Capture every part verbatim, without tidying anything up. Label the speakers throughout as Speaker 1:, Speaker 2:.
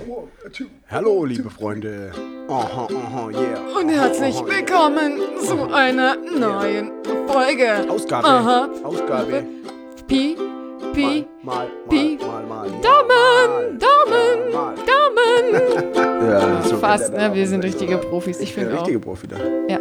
Speaker 1: Hallo, liebe Freunde. Aha, aha, yeah.
Speaker 2: Und herzlich
Speaker 1: aha,
Speaker 2: willkommen zu einer neuen Folge.
Speaker 1: Ausgabe.
Speaker 2: Aha.
Speaker 1: Ausgabe.
Speaker 2: Pi, Pi,
Speaker 1: Mal, mal,
Speaker 2: Pi.
Speaker 1: mal, mal, mal.
Speaker 2: Daumen, Daumen,
Speaker 1: Ja, mal.
Speaker 2: Daumen.
Speaker 1: Ja, so
Speaker 2: Fast,
Speaker 1: geht der
Speaker 2: ne? Wir sind
Speaker 1: Daumen.
Speaker 2: richtige Profis, ich
Speaker 1: Ich bin
Speaker 2: finde auch.
Speaker 1: richtige Profi da.
Speaker 2: Ja.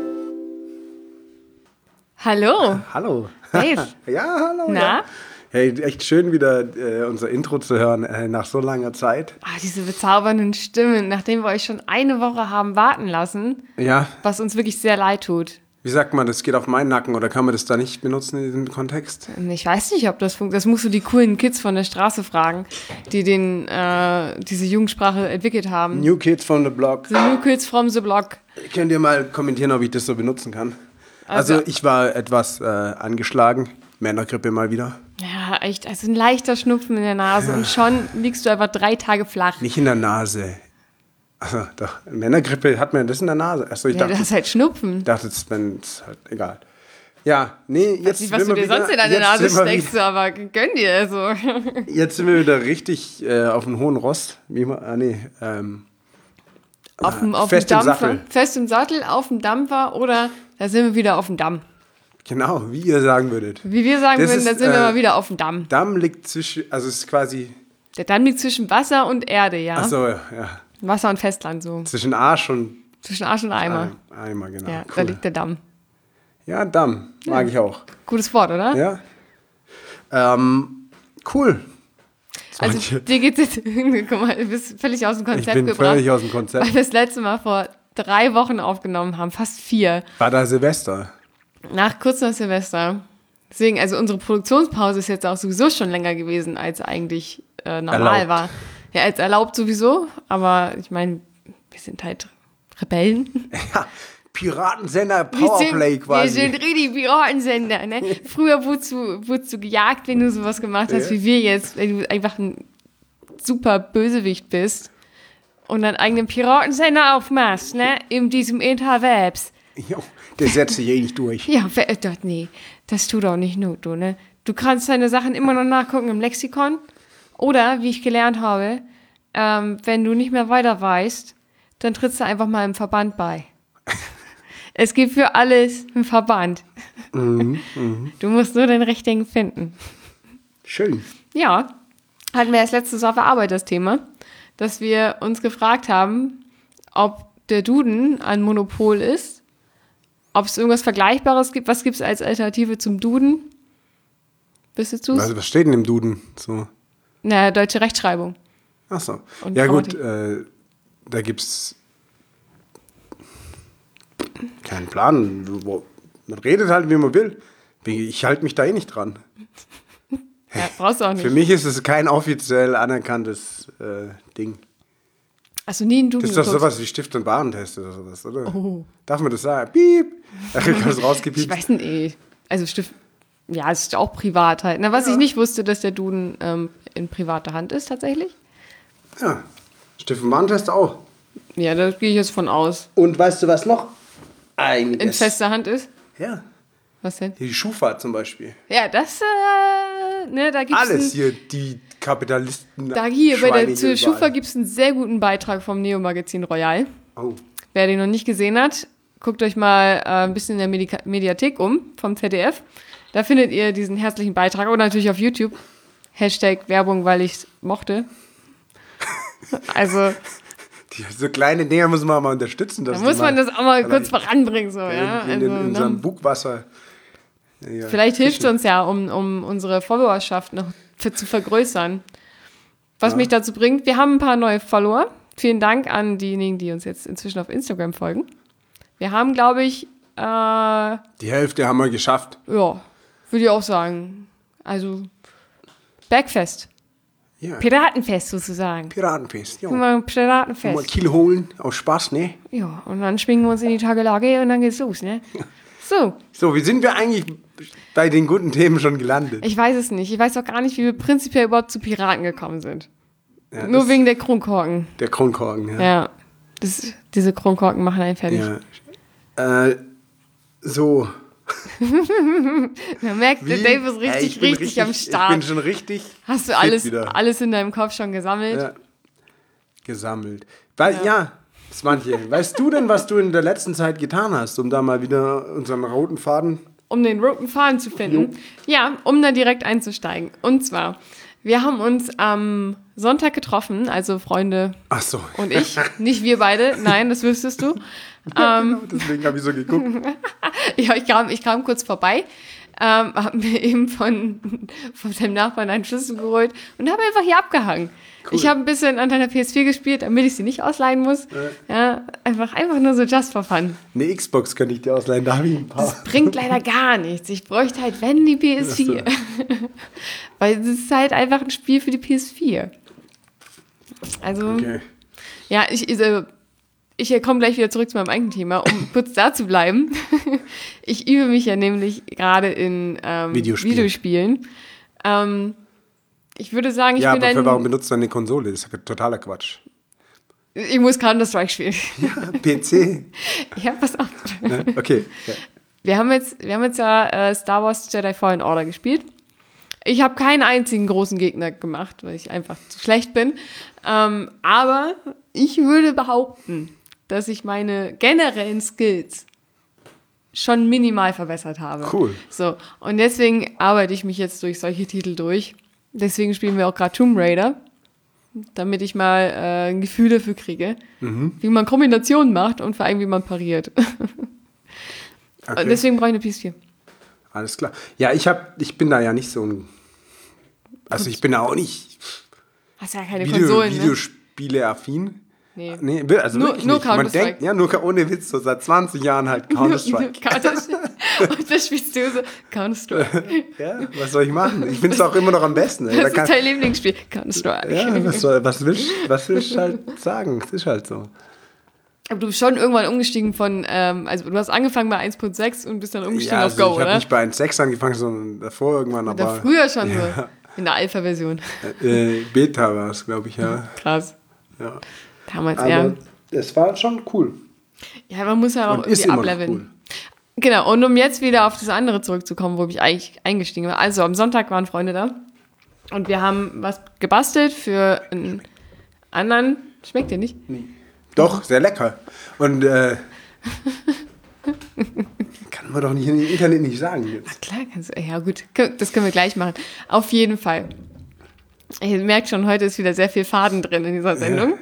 Speaker 2: Hallo,
Speaker 1: Hallo.
Speaker 2: Dave.
Speaker 1: Ja, hallo.
Speaker 2: Na?
Speaker 1: Ja. Hey, echt schön wieder äh, unser Intro zu hören äh, nach so langer Zeit.
Speaker 2: Ah, diese bezaubernden Stimmen, nachdem wir euch schon eine Woche haben warten lassen,
Speaker 1: Ja,
Speaker 2: was uns wirklich sehr leid tut.
Speaker 1: wie sagt man, das geht auf meinen Nacken oder kann man das da nicht benutzen in diesem Kontext?
Speaker 2: Ich weiß nicht, ob das funktioniert. Das musst du die coolen Kids von der Straße fragen, die den, äh, diese Jugendsprache entwickelt haben.
Speaker 1: New Kids from the Block.
Speaker 2: The New Kids from the Block.
Speaker 1: Könnt ihr mal kommentieren, ob ich das so benutzen kann? Also,
Speaker 2: Also-
Speaker 1: ich war etwas äh, angeschlagen. Männergrippe mal wieder.
Speaker 2: Ja, echt. Also ein leichter Schnupfen in der Nase und schon liegst du einfach drei Tage flach.
Speaker 1: Nicht in der Nase. Also, doch. Männergrippe hat man das in der Nase. Achso, ich
Speaker 2: Ja,
Speaker 1: dachte,
Speaker 2: das ist halt Schnupfen.
Speaker 1: ich dachte, es ist halt egal. Ja, nee, jetzt
Speaker 2: Weiß nicht, was
Speaker 1: sind
Speaker 2: du
Speaker 1: wir
Speaker 2: dir
Speaker 1: wieder,
Speaker 2: sonst in deine
Speaker 1: jetzt
Speaker 2: Nase
Speaker 1: sind wir
Speaker 2: steckst,
Speaker 1: wieder,
Speaker 2: aber gönn dir so.
Speaker 1: Jetzt sind wir wieder richtig äh, auf dem hohen Ross. Wie man, ah, nee, ähm,
Speaker 2: Auf dem, auf
Speaker 1: fest
Speaker 2: dem
Speaker 1: im
Speaker 2: Dampfer.
Speaker 1: Sattel.
Speaker 2: Fest im Sattel, auf dem Dampfer oder da sind wir wieder auf dem Damm.
Speaker 1: genau, wie ihr sagen würdet.
Speaker 2: Wie wir sagen
Speaker 1: Das
Speaker 2: würden, da
Speaker 1: ist,
Speaker 2: sind wir
Speaker 1: äh,
Speaker 2: mal wieder auf dem Damm.
Speaker 1: Damm liegt zwischen, also es ist quasi,
Speaker 2: Der Damm liegt zwischen Wasser und Erde, ja.
Speaker 1: achso, ja,
Speaker 2: Wasser und Festland so.
Speaker 1: zwischen Arsch und
Speaker 2: Zwischen Arsch und Eimer.
Speaker 1: Eim- Eimer, genau.
Speaker 2: Ja, da
Speaker 1: Cool.
Speaker 2: liegt der Damm.
Speaker 1: Ja, Damm, mag ich auch.
Speaker 2: Gutes Wort, oder?
Speaker 1: Ja. Ähm, cool.
Speaker 2: Also
Speaker 1: Manche-
Speaker 2: dir geht's jetzt, guck mal, du bist völlig aus dem
Speaker 1: ich
Speaker 2: Konzept
Speaker 1: bin
Speaker 2: gebracht.
Speaker 1: völlig aus dem Konzept.
Speaker 2: Weil wir das letzte Mal vor drei Wochen aufgenommen haben, fast vier,
Speaker 1: War da Silvester?
Speaker 2: nach kurz nach Silvester. Deswegen, also unsere Produktionspause ist jetzt auch sowieso schon länger gewesen, als eigentlich äh, normal
Speaker 1: Erlaubt.
Speaker 2: war. Ja, als erlaubt sowieso, aber ich meine, wir sind halt Rebellen.
Speaker 1: Ja, Piratensender
Speaker 2: Wir
Speaker 1: Powerplay
Speaker 2: sind,
Speaker 1: quasi.
Speaker 2: wir sind richtig Piratensender, ne? Früher wurdest du, wurdest du gejagt, wenn du sowas gemacht hast,
Speaker 1: Ja.
Speaker 2: wie wir jetzt, wenn du einfach ein super Bösewicht bist und einen eigenen Piratensender aufmachst, ne? In diesem Interwebs.
Speaker 1: Jo, der setzt sich eh nicht durch.
Speaker 2: Ja, wer, das, nee, das tut auch nicht not, du, ne? Du kannst deine Sachen immer noch nachgucken im Lexikon. Oder, wie ich gelernt habe, ähm, wenn du nicht mehr weiter weißt, dann trittst du einfach mal im Verband bei. Es gibt für alles einen Verband.
Speaker 1: Mhm,
Speaker 2: Du musst nur den richtigen finden.
Speaker 1: Schön.
Speaker 2: Ja, hatten wir erst letztes auf der Arbeit das Thema, dass wir uns gefragt haben, ob der Duden ein Monopol ist, ob es irgendwas Vergleichbares gibt. Was gibt es als Alternative zum Duden? Wissest du es?
Speaker 1: Also, was steht denn im Duden? So.
Speaker 2: Na, deutsche Rechtschreibung.
Speaker 1: Achso.
Speaker 2: Und
Speaker 1: Ja, gut,
Speaker 2: Grammatik.
Speaker 1: äh, da gibt's keinen Plan. Wo- Man redet halt, wie man will. Ich halte mich da eh nicht dran.
Speaker 2: Ja, brauchst du auch nicht.
Speaker 1: Für mich ist es kein offiziell anerkanntes äh, Ding.
Speaker 2: Hast du nie einen Duden
Speaker 1: Das ist doch
Speaker 2: geguckt?
Speaker 1: sowas wie Stift- und Warentest oder sowas, oder?
Speaker 2: Oh.
Speaker 1: Darf man das sagen? Piep! Da kann es
Speaker 2: Ich
Speaker 1: rausgepiept.
Speaker 2: weiß nicht, eh. Also Stift, ja, es ist auch privat halt. Na, was ich nicht wusste, dass der Duden ähm, in privater Hand ist tatsächlich.
Speaker 1: Ja, Stift- und Warentest auch.
Speaker 2: Ja, da gehe ich jetzt von aus.
Speaker 1: Und weißt du, was noch? Einiges.
Speaker 2: In fester Hand ist.
Speaker 1: Ja,
Speaker 2: Was denn?
Speaker 1: die Schufa zum Beispiel.
Speaker 2: Ja, das, äh, ne, da gibt's
Speaker 1: Alles
Speaker 2: ein,
Speaker 1: hier, die Kapitalisten.
Speaker 2: da hier bei
Speaker 1: Schweine
Speaker 2: der zur
Speaker 1: hier
Speaker 2: Schufa
Speaker 1: überall.
Speaker 2: gibt es einen sehr guten Beitrag vom Neo-Magazin Royal.
Speaker 1: Oh.
Speaker 2: Wer den noch nicht gesehen hat, guckt euch mal äh, ein bisschen in der Medika- Mediathek um vom Z D F. Da findet ihr diesen herzlichen Beitrag und natürlich auf YouTube. Hashtag Werbung, weil ich mochte. Also,
Speaker 1: Die, so kleine Dinger muss man mal unterstützen.
Speaker 2: da
Speaker 1: dass
Speaker 2: muss
Speaker 1: die
Speaker 2: man
Speaker 1: mal
Speaker 2: das auch mal kurz
Speaker 1: vielleicht
Speaker 2: voranbringen. So, ja?
Speaker 1: in, in,
Speaker 2: Also,
Speaker 1: in, in
Speaker 2: ne?
Speaker 1: so einem Bugwasser. Ja,
Speaker 2: Vielleicht hilft es
Speaker 1: fischen.
Speaker 2: uns ja, um, um unsere Followerschaft noch für, zu vergrößern. Was
Speaker 1: Ja.
Speaker 2: mich dazu bringt, wir haben ein paar neue Follower. Vielen Dank an diejenigen, die uns jetzt inzwischen auf Instagram folgen. Wir haben, glaube ich, äh, ja,
Speaker 1: Die Hälfte haben wir geschafft.
Speaker 2: würde ich auch sagen. Also, Bergfest.
Speaker 1: Ja.
Speaker 2: Piratenfest sozusagen.
Speaker 1: Piratenfest. Ja.
Speaker 2: Mal
Speaker 1: Mal
Speaker 2: Piratenfest.
Speaker 1: Kiel holen, aus Spaß, ne?
Speaker 2: Ja, und dann schwingen wir uns in die Tagelage und dann geht's los, ne? So,
Speaker 1: So, wie sind wir eigentlich bei den guten Themen schon gelandet?
Speaker 2: ich weiß es nicht. Ich weiß auch gar nicht, wie wir prinzipiell überhaupt zu Piraten gekommen sind.
Speaker 1: Ja,
Speaker 2: Nur
Speaker 1: das-
Speaker 2: wegen der Kronkorken.
Speaker 1: Der Kronkorken, ja.
Speaker 2: Ja, das, diese Kronkorken machen einen fertig.
Speaker 1: Ja. Äh, so.
Speaker 2: Man merkt, der
Speaker 1: Wie?
Speaker 2: Dave ist
Speaker 1: Ey,
Speaker 2: richtig,
Speaker 1: ich bin
Speaker 2: richtig, am
Speaker 1: Ich bin
Speaker 2: Start.
Speaker 1: schon richtig
Speaker 2: Hast du
Speaker 1: fit
Speaker 2: alles,
Speaker 1: wieder.
Speaker 2: alles in deinem Kopf schon gesammelt?
Speaker 1: Ja. gesammelt. Weil, ja. ja, Swantje, weißt du denn, was du in der letzten Zeit getan hast, um da mal wieder unseren roten Faden...
Speaker 2: Um den roten Faden zu finden? Jo. Ja, um da direkt einzusteigen. Und zwar, wir haben uns am Sonntag getroffen, also Freunde
Speaker 1: Ach so.
Speaker 2: und ich. Nicht wir beide, nein, das wüsstest du.
Speaker 1: Ja,
Speaker 2: ähm,
Speaker 1: genau, deswegen habe ich so geguckt.
Speaker 2: ja, ich kam, ich kam kurz vorbei. Ähm, habe mir eben von, von dem Nachbarn einen Schlüssel geholt und habe einfach hier abgehangen. Cool. Ich habe ein bisschen an deiner P S vier gespielt, damit ich sie nicht ausleihen muss. Äh. Ja, einfach, einfach nur so just for fun.
Speaker 1: Eine Xbox könnte ich dir ausleihen, da habe ich ein paar.
Speaker 2: Das bringt leider gar nichts. Ich bräuchte halt, wenn, die P S vier. Weil es ist halt einfach ein Spiel für die P S vier. Also, okay. ja, ich... Also, Ich komme gleich wieder zurück zu meinem eigenen Thema, um kurz da zu bleiben. Ich übe mich ja nämlich gerade in ähm, Videospiel. Videospielen. Ähm, ich würde sagen, ich
Speaker 1: ja,
Speaker 2: bin ein...
Speaker 1: Ja, aber warum benutzt du eine Konsole? Das ist ja totaler Quatsch.
Speaker 2: Ich muss Counter-Strike spielen.
Speaker 1: Ja, P C.
Speaker 2: Ja, pass auf.
Speaker 1: Ne? Okay. Ja.
Speaker 2: Wir haben jetzt, wir haben jetzt ja äh, Star Wars Jedi Fallen Order gespielt. Ich habe keinen einzigen großen Gegner gemacht, weil ich einfach zu schlecht bin. Ähm, aber ich würde behaupten, dass ich meine generellen Skills schon minimal verbessert habe.
Speaker 1: Cool.
Speaker 2: So, und deswegen arbeite ich mich jetzt durch solche Titel durch. Deswegen spielen wir auch gerade Tomb Raider, damit ich mal äh, ein Gefühl dafür kriege, mhm. wie man Kombinationen macht und vor allem, wie man pariert. Okay. Und deswegen brauche ich eine P S vier.
Speaker 1: Alles klar. Ja, ich, hab, ich bin da ja nicht so ein... Also ich bin da auch nicht...
Speaker 2: Hast ja keine
Speaker 1: Video,
Speaker 2: Konsolen, ne?
Speaker 1: Videospiele-affin.
Speaker 2: Nee.
Speaker 1: nee, also
Speaker 2: nur
Speaker 1: wirklich
Speaker 2: nur
Speaker 1: nicht. Man denkt, ja, nur ohne Witz, so seit zwanzig Jahren halt Counter-Strike.
Speaker 2: Und das spielst du so, Counter-Strike.
Speaker 1: Ja, was soll ich machen? Ich finde es auch immer noch am besten.
Speaker 2: Das da ist kann, dein Lieblingsspiel, Counter-Strike.
Speaker 1: Ja, was, soll, was willst was willst du halt sagen? Es ist halt so.
Speaker 2: Aber du bist schon irgendwann umgestiegen von, ähm, also du hast angefangen bei eins Punkt sechs und bist dann umgestiegen
Speaker 1: ja,
Speaker 2: auf
Speaker 1: also
Speaker 2: Go,
Speaker 1: ich
Speaker 2: oder?
Speaker 1: Ich habe nicht bei eins Punkt sechs angefangen, sondern davor irgendwann. Aber
Speaker 2: da früher schon
Speaker 1: ja.
Speaker 2: so, in der Alpha-Version.
Speaker 1: Äh, Beta war es, glaube ich, ja.
Speaker 2: Krass.
Speaker 1: Ja.
Speaker 2: Damals,
Speaker 1: aber
Speaker 2: ja.
Speaker 1: Es war schon cool.
Speaker 2: Ja, man muss ja auch
Speaker 1: und
Speaker 2: irgendwie ableveln. Cool. Genau, und um jetzt wieder auf das andere zurückzukommen, wo ich eigentlich eingestiegen war. Also am Sonntag waren Freunde da und wir haben was gebastelt für einen anderen. Schmeckt dir nicht?
Speaker 1: Nee. Doch, sehr lecker. Und äh, kann man doch nicht im Internet nicht sagen jetzt.
Speaker 2: Ach klar, kannst du. Ja gut, das können wir gleich machen. Auf jeden Fall. Ihr merkt schon, heute ist wieder sehr viel Faden drin in dieser Sendung.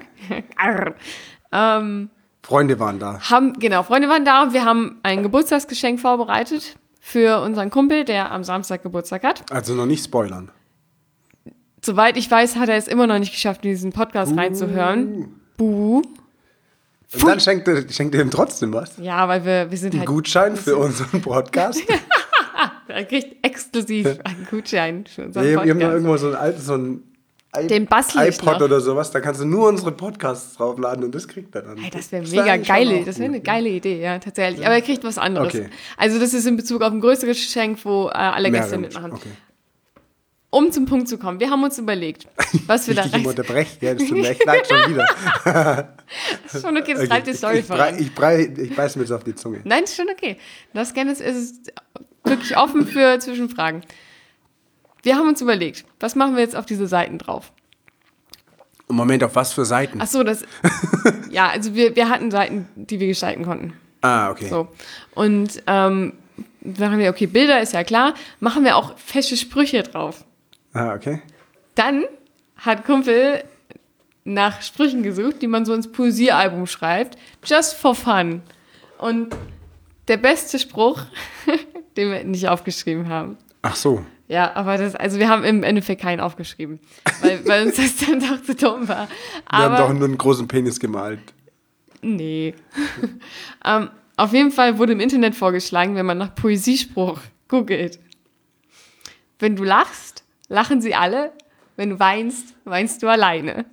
Speaker 2: Ja. ähm,
Speaker 1: Freunde waren da.
Speaker 2: Haben, genau, Freunde waren da und wir haben ein Geburtstagsgeschenk vorbereitet für unseren Kumpel, der am Samstag Geburtstag hat.
Speaker 1: Also noch nicht spoilern.
Speaker 2: Soweit ich weiß, hat er es immer noch nicht geschafft, in diesen Podcast uh. reinzuhören. Buh.
Speaker 1: Und dann schenkt er, schenkt er ihm trotzdem was.
Speaker 2: Ja, weil wir, wir sind
Speaker 1: ein
Speaker 2: halt...
Speaker 1: Ein Gutschein für unseren Podcast.
Speaker 2: Er kriegt exklusiv einen Gutschein für unseren
Speaker 1: ja,
Speaker 2: Podcast.
Speaker 1: Wir haben ja irgendwo so ein altes, so ein I-
Speaker 2: Den
Speaker 1: iPod oder sowas, da kannst du nur unsere Podcasts draufladen und das kriegt er dann.
Speaker 2: Hey, das wäre mega geil, das wäre eine geile Idee, ja, tatsächlich. Ja. Aber er kriegt was anderes. Okay. Also das ist in Bezug auf ein größeres Geschenk, wo äh, alle Mehrere Gäste mitmachen. Okay. Um zum Punkt zu kommen, wir haben uns überlegt, was wir da rein...
Speaker 1: Ich unterbreche, ja, das tut mir echt leid schon wieder.
Speaker 2: Das ist schon okay, das treibt die Story
Speaker 1: ich,
Speaker 2: voran.
Speaker 1: Ich, brei, ich beiß mir jetzt auf die Zunge.
Speaker 2: Nein, ist schon okay. Das gerne ist, ist wirklich offen für Zwischenfragen. Wir haben uns überlegt, was machen wir jetzt auf diese Seiten drauf?
Speaker 1: Moment, auf was für Seiten?
Speaker 2: Ach so, das... ja, also wir, wir hatten Seiten, die wir gestalten konnten.
Speaker 1: Ah, okay.
Speaker 2: So. Und ähm, machen wir, okay, Bilder ist ja klar, machen wir auch feste Sprüche drauf.
Speaker 1: Ah, okay.
Speaker 2: Dann hat Kumpel nach Sprüchen gesucht, die man so ins Poesiealbum schreibt. Just for fun. Und der beste Spruch, den wir nicht aufgeschrieben haben.
Speaker 1: Ach so.
Speaker 2: Ja, aber das, also wir haben im Endeffekt keinen aufgeschrieben, weil, weil uns das dann doch zu dumm war. Aber,
Speaker 1: wir haben doch nur einen großen Penis gemalt.
Speaker 2: Nee. um, auf jeden Fall wurde im Internet vorgeschlagen, wenn man nach Poesiespruch googelt. Wenn du lachst, lachen sie alle. Wenn du weinst, weinst du alleine.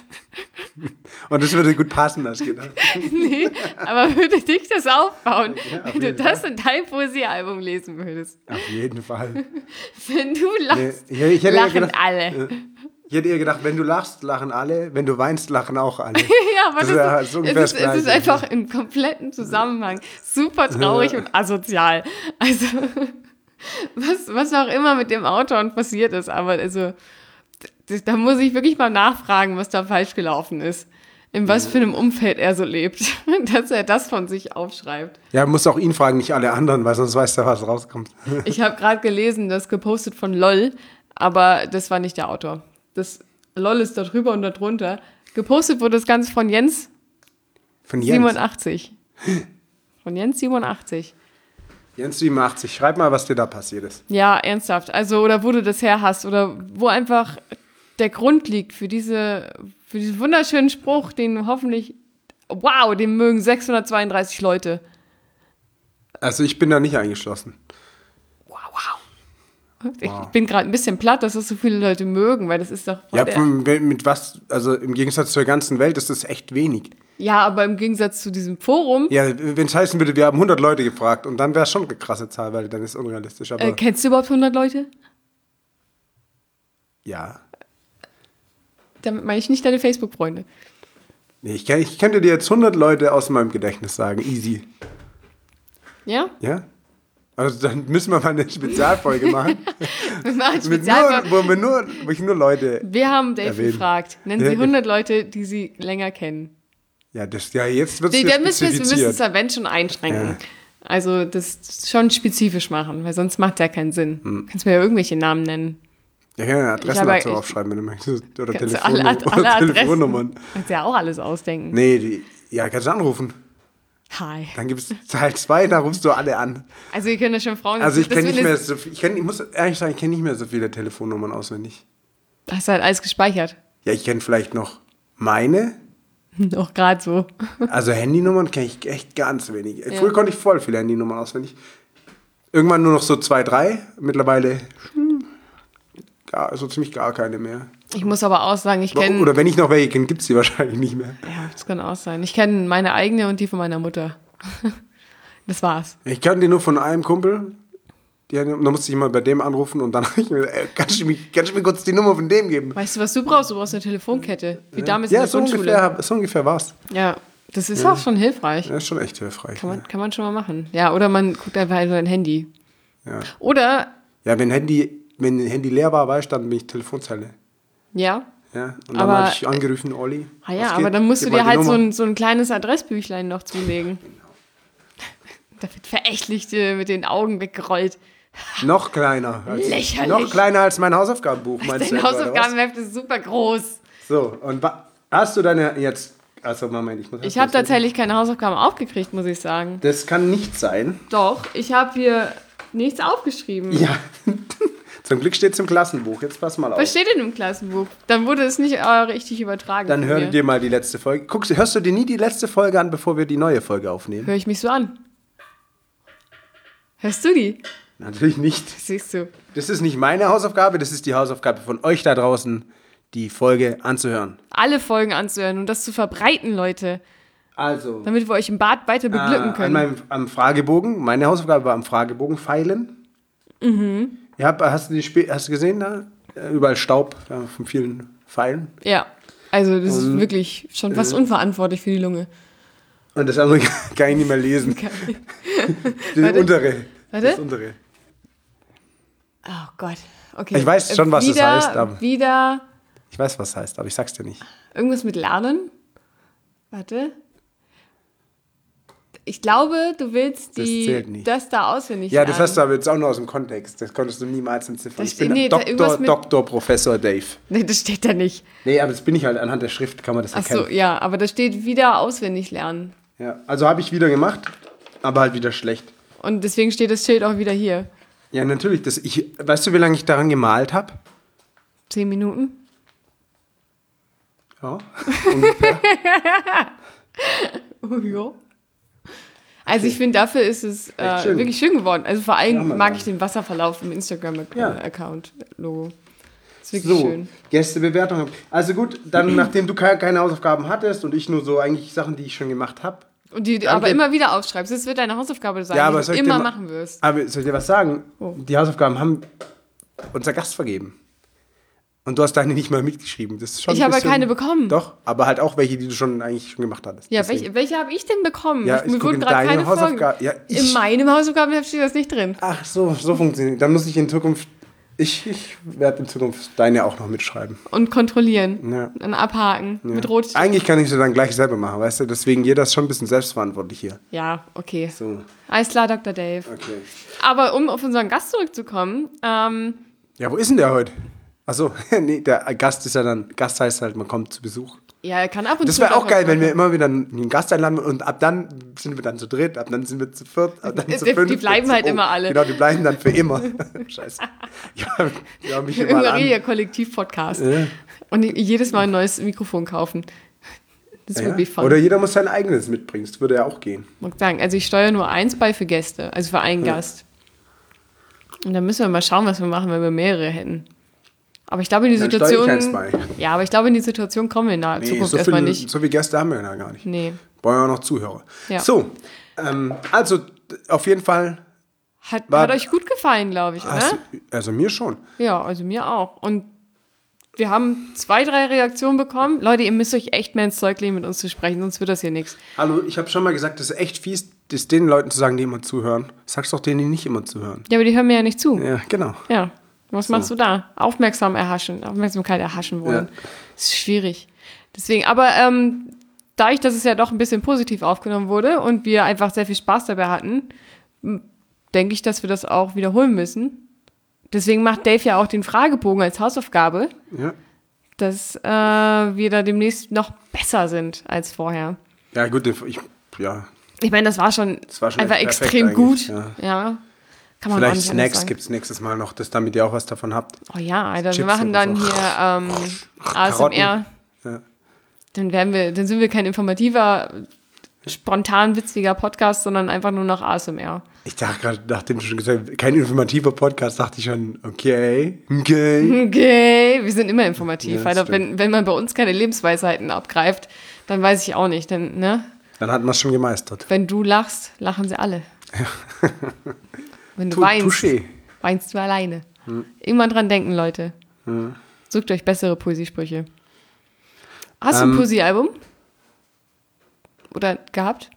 Speaker 1: Und das würde gut passen, hast du gedacht.
Speaker 2: Nee, aber würde dich das aufbauen,
Speaker 1: ja, auf
Speaker 2: wenn du das
Speaker 1: Fall.
Speaker 2: in dein Poesiealbum lesen würdest?
Speaker 1: Auf jeden Fall.
Speaker 2: Wenn du lachst,
Speaker 1: nee, ich, ich
Speaker 2: lachen
Speaker 1: gedacht,
Speaker 2: alle.
Speaker 1: Ich hätte eher gedacht, wenn du lachst, lachen alle. Wenn du weinst, lachen auch alle.
Speaker 2: Ja, aber das,
Speaker 1: das
Speaker 2: ist,
Speaker 1: so
Speaker 2: es, ist, es ist einfach im kompletten Zusammenhang super traurig und asozial. Also, was, was auch immer mit dem Autor passiert ist, aber also... Da muss ich wirklich mal nachfragen, was da falsch gelaufen ist. in was für einem Umfeld er so lebt, dass er das von sich aufschreibt.
Speaker 1: Ja, muss auch ihn fragen, nicht alle anderen, weil sonst weiß er, was rauskommt.
Speaker 2: Ich habe gerade gelesen, das gepostet von LOL, aber das war nicht der Autor. Das LOL ist da drüber und da drunter. Gepostet wurde das Ganze von Jens,
Speaker 1: Von Jens.
Speaker 2: siebenundachtzig. Von Jens siebenundachtzig.
Speaker 1: Jens siebenundachtzig, schreib mal, was dir da passiert ist.
Speaker 2: Ja, ernsthaft. Also, oder wo du das her hast oder wo einfach der Grund liegt für diese, für diesen wunderschönen Spruch, den hoffentlich, wow, den mögen sechshundertzweiunddreißig Leute.
Speaker 1: Also ich bin da nicht eingeschlossen.
Speaker 2: Wow, wow. Ich
Speaker 1: Wow.
Speaker 2: bin gerade ein bisschen platt, dass das so viele Leute mögen, weil das ist doch...
Speaker 1: Ja,
Speaker 2: der,
Speaker 1: von, mit was, also im Gegensatz zur ganzen Welt ist das echt wenig.
Speaker 2: ja, aber im Gegensatz zu diesem Forum,
Speaker 1: Ja, wenn es heißen würde, wir haben hundert Leute gefragt und dann wäre es schon eine krasse Zahl, weil dann ist es unrealistisch. Aber
Speaker 2: äh, kennst du überhaupt hundert Leute?
Speaker 1: ja.
Speaker 2: Damit meine ich nicht deine Facebook-Freunde.
Speaker 1: Nee, ich, kann, ich könnte dir jetzt hundert Leute aus meinem Gedächtnis sagen. Easy.
Speaker 2: Ja?
Speaker 1: Ja? Also dann müssen wir mal eine Spezialfolge machen.
Speaker 2: Wir machen
Speaker 1: Mit
Speaker 2: Spezial.
Speaker 1: nur, wo, wir nur, wo ich nur Leute.
Speaker 2: Wir haben Dave
Speaker 1: erwähnen.
Speaker 2: gefragt. Nennen
Speaker 1: Ja,
Speaker 2: Sie hundert Leute, die Sie länger kennen.
Speaker 1: Ja, das, ja jetzt wird es
Speaker 2: Nee, dann müssen wir es- wir müssen es
Speaker 1: spezifiziert.
Speaker 2: Event schon einschränken.
Speaker 1: Ja.
Speaker 2: Also das schon spezifisch machen, weil sonst macht ja keinen Sinn.
Speaker 1: Hm.
Speaker 2: Kannst mir ja irgendwelche Namen nennen.
Speaker 1: Ja, ich kann ja Adressen
Speaker 2: Ich habe-
Speaker 1: dazu
Speaker 2: ich-
Speaker 1: aufschreiben, wenn du möchtest. Oder,
Speaker 2: Kannst du
Speaker 1: Telefon,
Speaker 2: alle, alle
Speaker 1: oder
Speaker 2: Adressen.
Speaker 1: Telefonnummern.
Speaker 2: Kannst ja auch alles ausdenken.
Speaker 1: Nee, die, ja, kannst du anrufen.
Speaker 2: Hi.
Speaker 1: Dann gibt es Teil zwei, da rufst du alle an.
Speaker 2: Also ihr könnt ja schon Frauen...
Speaker 1: Also ich
Speaker 2: das
Speaker 1: kenne nicht
Speaker 2: wird
Speaker 1: mehr
Speaker 2: jetzt-
Speaker 1: so viel, ich, kenn, ich muss ehrlich sagen, ich kenne nicht mehr so viele Telefonnummern auswendig.
Speaker 2: Hast du halt alles gespeichert.
Speaker 1: Ja, ich kenne vielleicht noch meine,
Speaker 2: Noch gerade so.
Speaker 1: also Handynummern kenne ich echt ganz wenig.
Speaker 2: Ja.
Speaker 1: Früher konnte ich voll viele Handynummern auswendig. Irgendwann nur noch so zwei, drei, mittlerweile hm, gar, so ziemlich gar keine mehr.
Speaker 2: Ich muss aber auch sagen, ich kenne...
Speaker 1: Oder wenn ich noch welche kenne, gibt es die wahrscheinlich nicht mehr.
Speaker 2: Ja, das kann auch sein. Ich kenne meine eigene und die von meiner Mutter. Das war's.
Speaker 1: Ich kannte die nur von einem Kumpel. Die, hat- da musste ich mal bei dem anrufen und dann habe ich mir gesagt, ey, kannst du, mir, kannst du mir kurz die Nummer von dem geben?
Speaker 2: Weißt du, was du brauchst? Du brauchst eine Telefonkette. Wie damals
Speaker 1: Ja,
Speaker 2: in der
Speaker 1: so
Speaker 2: Grundschule.
Speaker 1: ungefähr, so ungefähr war es.
Speaker 2: Ja, das ist auch schon hilfreich.
Speaker 1: Das ist schon echt hilfreich.
Speaker 2: Kann man, kann man schon mal machen. Ja, oder man guckt einfach in sein Handy.
Speaker 1: Ja.
Speaker 2: Oder,
Speaker 1: Ja, wenn Handy, wenn Handy leer war, weißt du, dann bin ich Telefonzelle.
Speaker 2: ja,
Speaker 1: Ja, und dann
Speaker 2: Aber-
Speaker 1: habe ich angerufen, Olli.
Speaker 2: ah ja,
Speaker 1: was
Speaker 2: aber
Speaker 1: geht?
Speaker 2: dann musst
Speaker 1: Gib
Speaker 2: du dir
Speaker 1: mal die
Speaker 2: halt so
Speaker 1: Nummer.
Speaker 2: ein, so ein kleines Adressbüchlein noch zulegen. Da wird verächtlich äh, mit den Augen weggerollt.
Speaker 1: Noch kleiner. Als,
Speaker 2: Lächerlich.
Speaker 1: Noch kleiner als mein Hausaufgabenbuch, meinst du?
Speaker 2: Dein
Speaker 1: etwa, oder was?
Speaker 2: Hausaufgabenheft ist super groß.
Speaker 1: So, und wa- hast du deine jetzt... Also Moment, ich muss...
Speaker 2: Ich habe tatsächlich keine Hausaufgaben aufgekriegt, muss ich sagen.
Speaker 1: Das kann nicht sein.
Speaker 2: Doch, ich habe hier nichts aufgeschrieben.
Speaker 1: Ja. Zum Glück steht es im Klassenbuch. Jetzt pass mal auf.
Speaker 2: Was steht denn im Klassenbuch? Dann wurde es nicht äh, richtig übertragen.
Speaker 1: Dann
Speaker 2: von
Speaker 1: hör
Speaker 2: mir.
Speaker 1: dir mal die letzte Folge. Guckst, hörst du dir nie die letzte Folge an, bevor wir die neue Folge aufnehmen?
Speaker 2: Höre ich mich so an? Hörst du die?
Speaker 1: Natürlich nicht.
Speaker 2: Siehst du.
Speaker 1: Das ist nicht meine Hausaufgabe, das ist die Hausaufgabe von euch da draußen, die Folge anzuhören.
Speaker 2: Alle Folgen anzuhören und das zu verbreiten, Leute.
Speaker 1: Also,
Speaker 2: Damit wir euch im Bad weiter beglücken
Speaker 1: äh, an
Speaker 2: können.
Speaker 1: meinem, am Fragebogen, meine Hausaufgabe war am Fragebogen feilen. Mhm. Ja, hast du die Spe hast du gesehen da? Äh, Überall Staub ja, von vielen Pfeilen.
Speaker 2: Ja, also das ist
Speaker 1: Und,
Speaker 2: wirklich schon fast
Speaker 1: äh,
Speaker 2: unverantwortlich für die Lunge.
Speaker 1: Und das andere kann ich nicht mehr lesen. Das
Speaker 2: Warte.
Speaker 1: untere.
Speaker 2: Warte.
Speaker 1: Das untere.
Speaker 2: Oh Gott. Okay.
Speaker 1: Ich weiß schon, was es
Speaker 2: wieder,
Speaker 1: heißt, aber-
Speaker 2: Wieder
Speaker 1: Ich weiß, was es heißt, aber ich sag's dir nicht.
Speaker 2: irgendwas mit Lernen. Warte. Ich glaube, du willst
Speaker 1: Das
Speaker 2: die,
Speaker 1: zählt nicht.
Speaker 2: das da auswendig
Speaker 1: Ja,
Speaker 2: lernen.
Speaker 1: das hast du aber jetzt auch nur aus dem Kontext. Das konntest du niemals entziffern.
Speaker 2: Das
Speaker 1: Ich bin
Speaker 2: steht- nee, da
Speaker 1: Doktor,
Speaker 2: irgendwas mit-
Speaker 1: Doktor, Professor Dave.
Speaker 2: Nee, das steht da nicht.
Speaker 1: Nee, aber das bin ich halt. Anhand der Schrift kann man das
Speaker 2: Ach
Speaker 1: erkennen.
Speaker 2: so, ja, aber da steht wieder auswendig lernen.
Speaker 1: Ja, also habe ich wieder gemacht, aber halt wieder schlecht.
Speaker 2: Und deswegen steht das Schild auch wieder hier.
Speaker 1: Ja, natürlich. Das, ich, weißt du, wie lange ich daran gemalt habe?
Speaker 2: Zehn Minuten?
Speaker 1: Ja, ungefähr.
Speaker 2: Oh, ja. Also ich finde, dafür ist es äh,
Speaker 1: Echt schön.
Speaker 2: wirklich schön geworden. Also vor allem
Speaker 1: Hammer,
Speaker 2: mag
Speaker 1: Mann.
Speaker 2: ich den Wasserverlauf im Instagram-Account-Logo. Ist wirklich
Speaker 1: So,
Speaker 2: schön.
Speaker 1: Gästebewertung. Also gut, dann nachdem du ke- keine Hausaufgaben hattest und ich nur so eigentlich Sachen, die ich schon gemacht habe.
Speaker 2: Und die du
Speaker 1: Danke.
Speaker 2: aber immer wieder aufschreibst. Das wird deine Hausaufgabe sein,
Speaker 1: Ja, aber
Speaker 2: die
Speaker 1: soll
Speaker 2: du
Speaker 1: ich dir
Speaker 2: immer
Speaker 1: mal-
Speaker 2: machen wirst.
Speaker 1: Aber soll ich dir was sagen?
Speaker 2: Oh.
Speaker 1: Die Hausaufgaben haben unser Gast vergeben. Und du hast deine nicht mal mitgeschrieben. Das ist schon
Speaker 2: Ich
Speaker 1: ein
Speaker 2: habe ja
Speaker 1: bisschen-
Speaker 2: keine bekommen.
Speaker 1: Doch, aber halt auch welche, die du schon eigentlich schon gemacht hattest.
Speaker 2: Ja,
Speaker 1: Deswegen.
Speaker 2: welche, welche habe ich denn bekommen?
Speaker 1: Ja,
Speaker 2: Ich-
Speaker 1: ich
Speaker 2: Mir
Speaker 1: guck
Speaker 2: wurden
Speaker 1: in
Speaker 2: gerade
Speaker 1: deine
Speaker 2: keine Folgen.
Speaker 1: Hausaufgaben. Ja, ich-
Speaker 2: In meinem Hausaufgabenheft steht das nicht drin.
Speaker 1: Ach so, so funktioniert. Dann muss ich in Zukunft Ich, ich werde in Zukunft deine auch noch mitschreiben.
Speaker 2: Und kontrollieren.
Speaker 1: Ja.
Speaker 2: Und abhaken.
Speaker 1: Ja.
Speaker 2: Mit Rot.
Speaker 1: Eigentlich kann ich sie dann gleich selber machen, weißt du? Deswegen jeder ist schon ein bisschen selbstverantwortlich hier.
Speaker 2: Ja, okay.
Speaker 1: So.
Speaker 2: Alles klar, Doktor Dave.
Speaker 1: Okay.
Speaker 2: Aber um auf unseren Gast zurückzukommen, ähm,
Speaker 1: Ja, wo ist denn der heute? Achso, nee, der Gast ist ja dann, Gast heißt halt, man kommt zu Besuch.
Speaker 2: ja, er kann ab und
Speaker 1: Das
Speaker 2: zu.
Speaker 1: wäre auch
Speaker 2: doch
Speaker 1: geil,
Speaker 2: was
Speaker 1: wenn wir
Speaker 2: machen.
Speaker 1: immer wieder einen Gast einladen und ab dann sind wir dann zu dritt, ab dann sind wir zu viert, ab dann
Speaker 2: Die-
Speaker 1: zu
Speaker 2: die
Speaker 1: fünft.
Speaker 2: bleiben halt
Speaker 1: oh,
Speaker 2: immer alle.
Speaker 1: Genau, die bleiben dann für immer. Scheiße. Ja, ja mich mal an.
Speaker 2: Irgendein Kollektiv-Podcast.
Speaker 1: Ja.
Speaker 2: Und jedes Mal ein neues Mikrofon kaufen. Das
Speaker 1: Ja.
Speaker 2: würde mich fun.
Speaker 1: Oder jeder muss sein eigenes mitbringen, das würde ja auch gehen.
Speaker 2: Muss sagen, also ich steuere nur eins bei für Gäste, also für einen
Speaker 1: Ja.
Speaker 2: Gast. Und dann müssen wir mal schauen, was wir machen, wenn wir mehrere hätten. Aber ich glaube, in die
Speaker 1: Dann steuere ich
Speaker 2: Situation.
Speaker 1: eins bei.
Speaker 2: Ja, aber ich glaube, in die Situation kommen wir in der
Speaker 1: Nee,
Speaker 2: Zukunft
Speaker 1: so,
Speaker 2: erstmal
Speaker 1: viel,
Speaker 2: nicht.
Speaker 1: so viele Gäste haben wir ja gar nicht.
Speaker 2: Nee.
Speaker 1: Wollen wir auch noch Zuhörer.
Speaker 2: Ja.
Speaker 1: So, ähm, also auf jeden Fall,
Speaker 2: Hat,
Speaker 1: War-
Speaker 2: hat euch gut gefallen, glaube ich, oder?
Speaker 1: hast, also mir schon.
Speaker 2: Ja, also mir auch. Und wir haben zwei, drei Reaktionen bekommen. Leute, ihr müsst euch echt mehr ins Zeug legen, mit uns zu sprechen, sonst wird das hier nichts.
Speaker 1: Hallo, ich habe schon mal gesagt, das ist echt fies, das den Leuten zu sagen, die immer zuhören. Sag's doch denen, die nicht immer zuhören.
Speaker 2: Ja, aber die hören mir ja nicht zu.
Speaker 1: Ja, genau.
Speaker 2: Ja. Was machst du da? Aufmerksam erhaschen, Aufmerksamkeit erhaschen wollen.
Speaker 1: Ja.
Speaker 2: Das ist schwierig. Deswegen, aber ähm, dadurch, dass es ja doch ein bisschen positiv aufgenommen wurde und wir einfach sehr viel Spaß dabei hatten, m- denke ich, dass wir das auch wiederholen müssen. Deswegen macht Dave ja auch den Fragebogen als Hausaufgabe,
Speaker 1: Ja,
Speaker 2: dass äh, wir da demnächst noch besser sind als vorher.
Speaker 1: ja gut, ich, ja,
Speaker 2: Ich meine, das war schon,
Speaker 1: Das war schon
Speaker 2: einfach
Speaker 1: echt perfekt
Speaker 2: extrem
Speaker 1: eigentlich,
Speaker 2: gut.
Speaker 1: ja.
Speaker 2: Ja. Kann man auch
Speaker 1: vielleicht
Speaker 2: nicht anders
Speaker 1: Snacks
Speaker 2: sagen.
Speaker 1: gibt es nächstes Mal noch, das, damit ihr auch was davon habt.
Speaker 2: Oh ja, Alter, wir
Speaker 1: Chips
Speaker 2: machen
Speaker 1: und
Speaker 2: dann
Speaker 1: so.
Speaker 2: hier ähm, A S M R.
Speaker 1: Ja.
Speaker 2: Dann werden wir, dann sind wir kein informativer, spontan witziger Podcast, sondern einfach nur noch A S M R.
Speaker 1: Ich dachte gerade, nachdem du schon gesagt hast, kein informativer Podcast, dachte ich schon, okay, okay.
Speaker 2: Okay, wir sind immer informativ.
Speaker 1: Ja,
Speaker 2: weil
Speaker 1: das
Speaker 2: wenn, wenn man bei uns keine Lebensweisheiten abgreift, dann weiß ich auch nicht. Denn, ne?
Speaker 1: Dann hat man es schon gemeistert.
Speaker 2: Wenn du lachst, lachen sie alle. Wenn du
Speaker 1: Tu-
Speaker 2: weinst,
Speaker 1: Touché.
Speaker 2: weinst du alleine. Immer dran denken, Leute. Sucht euch bessere Poesiesprüche. Hast du
Speaker 1: Ähm,
Speaker 2: ein Poesiealbum? Oder gehabt?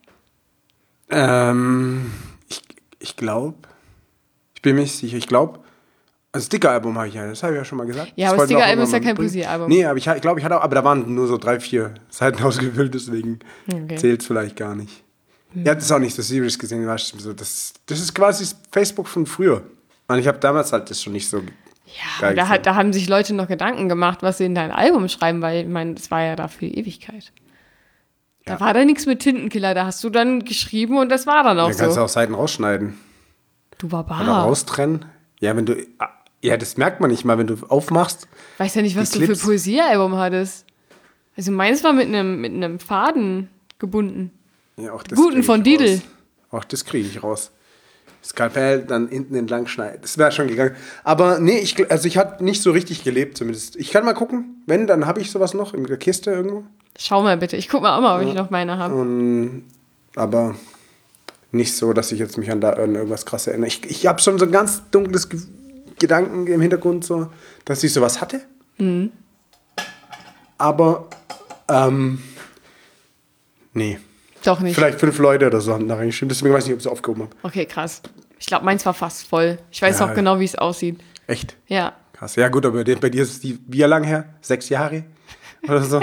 Speaker 1: Ähm, ich ich glaube, ich bin mir nicht sicher, ich glaube, also Sticker-Album habe ich ja, das habe ich ja schon mal gesagt.
Speaker 2: Ja,
Speaker 1: Das
Speaker 2: aber
Speaker 1: wollten wir auch
Speaker 2: Sticker-Album ist ja
Speaker 1: irgendwann
Speaker 2: kein
Speaker 1: mal mitbringen.
Speaker 2: Poesiealbum.
Speaker 1: Nee, aber ich, ich glaube, ich hatte auch, aber da waren nur so drei, vier Seiten ausgefüllt, deswegen
Speaker 2: Okay.
Speaker 1: zählt es vielleicht gar nicht. Ihr habt es auch nicht so serious gesehen, weißt du, so, das, das ist quasi das Facebook von früher. Und ich habe damals halt das schon nicht so
Speaker 2: Ja,
Speaker 1: geil
Speaker 2: da, hat,
Speaker 1: gefunden.
Speaker 2: da haben sich Leute noch Gedanken gemacht, was sie in dein Album schreiben, weil ich meine, das war ja da für die Ewigkeit. Da
Speaker 1: Ja.
Speaker 2: war da nichts mit Tintenkiller, da hast du dann geschrieben und das war dann auch
Speaker 1: Da kannst du
Speaker 2: so.
Speaker 1: auch Seiten rausschneiden
Speaker 2: Du war
Speaker 1: oder
Speaker 2: bar.
Speaker 1: raustrennen. Ja, wenn du, ja, das merkt man nicht mal, wenn du aufmachst.
Speaker 2: Weiß ja nicht, was
Speaker 1: Die
Speaker 2: du für
Speaker 1: Clips.
Speaker 2: Poesiealbum hattest. Also meins war mit einem mit einem Faden gebunden.
Speaker 1: Ja, auch das
Speaker 2: Guten
Speaker 1: krieg ich
Speaker 2: von
Speaker 1: raus.
Speaker 2: Didel.
Speaker 1: Auch das kriege ich raus. Skalpell, dann hinten entlang schneiden. Das wäre schon gegangen. Aber nee, ich, gl- also ich hatte nicht so richtig gelebt zumindest. Ich kann mal gucken. Wenn, dann habe ich sowas noch in der Kiste irgendwo.
Speaker 2: Schau mal bitte, ich guck mal auch mal, ob ich noch meine habe.
Speaker 1: Und, aber nicht so, dass ich jetzt mich an da an irgendwas krass erinnere. Ich, ich habe schon so ein ganz dunkles Ge Gedanken im Hintergrund, so, dass ich sowas hatte.
Speaker 2: Mhm.
Speaker 1: Aber, ähm, nee.
Speaker 2: Doch nicht.
Speaker 1: Vielleicht fünf Leute oder so haben da reingeschrieben. Deswegen weiß ich nicht, ob ich es aufgehoben habe.
Speaker 2: Okay, krass. Ich glaube, meins war fast voll. Ich weiß
Speaker 1: Ja.
Speaker 2: auch genau, wie es aussieht.
Speaker 1: Echt?
Speaker 2: Ja.
Speaker 1: Krass. Ja, gut, aber bei dir, bei dir ist es die, wie lang her? Sechs Jahre? Oder so?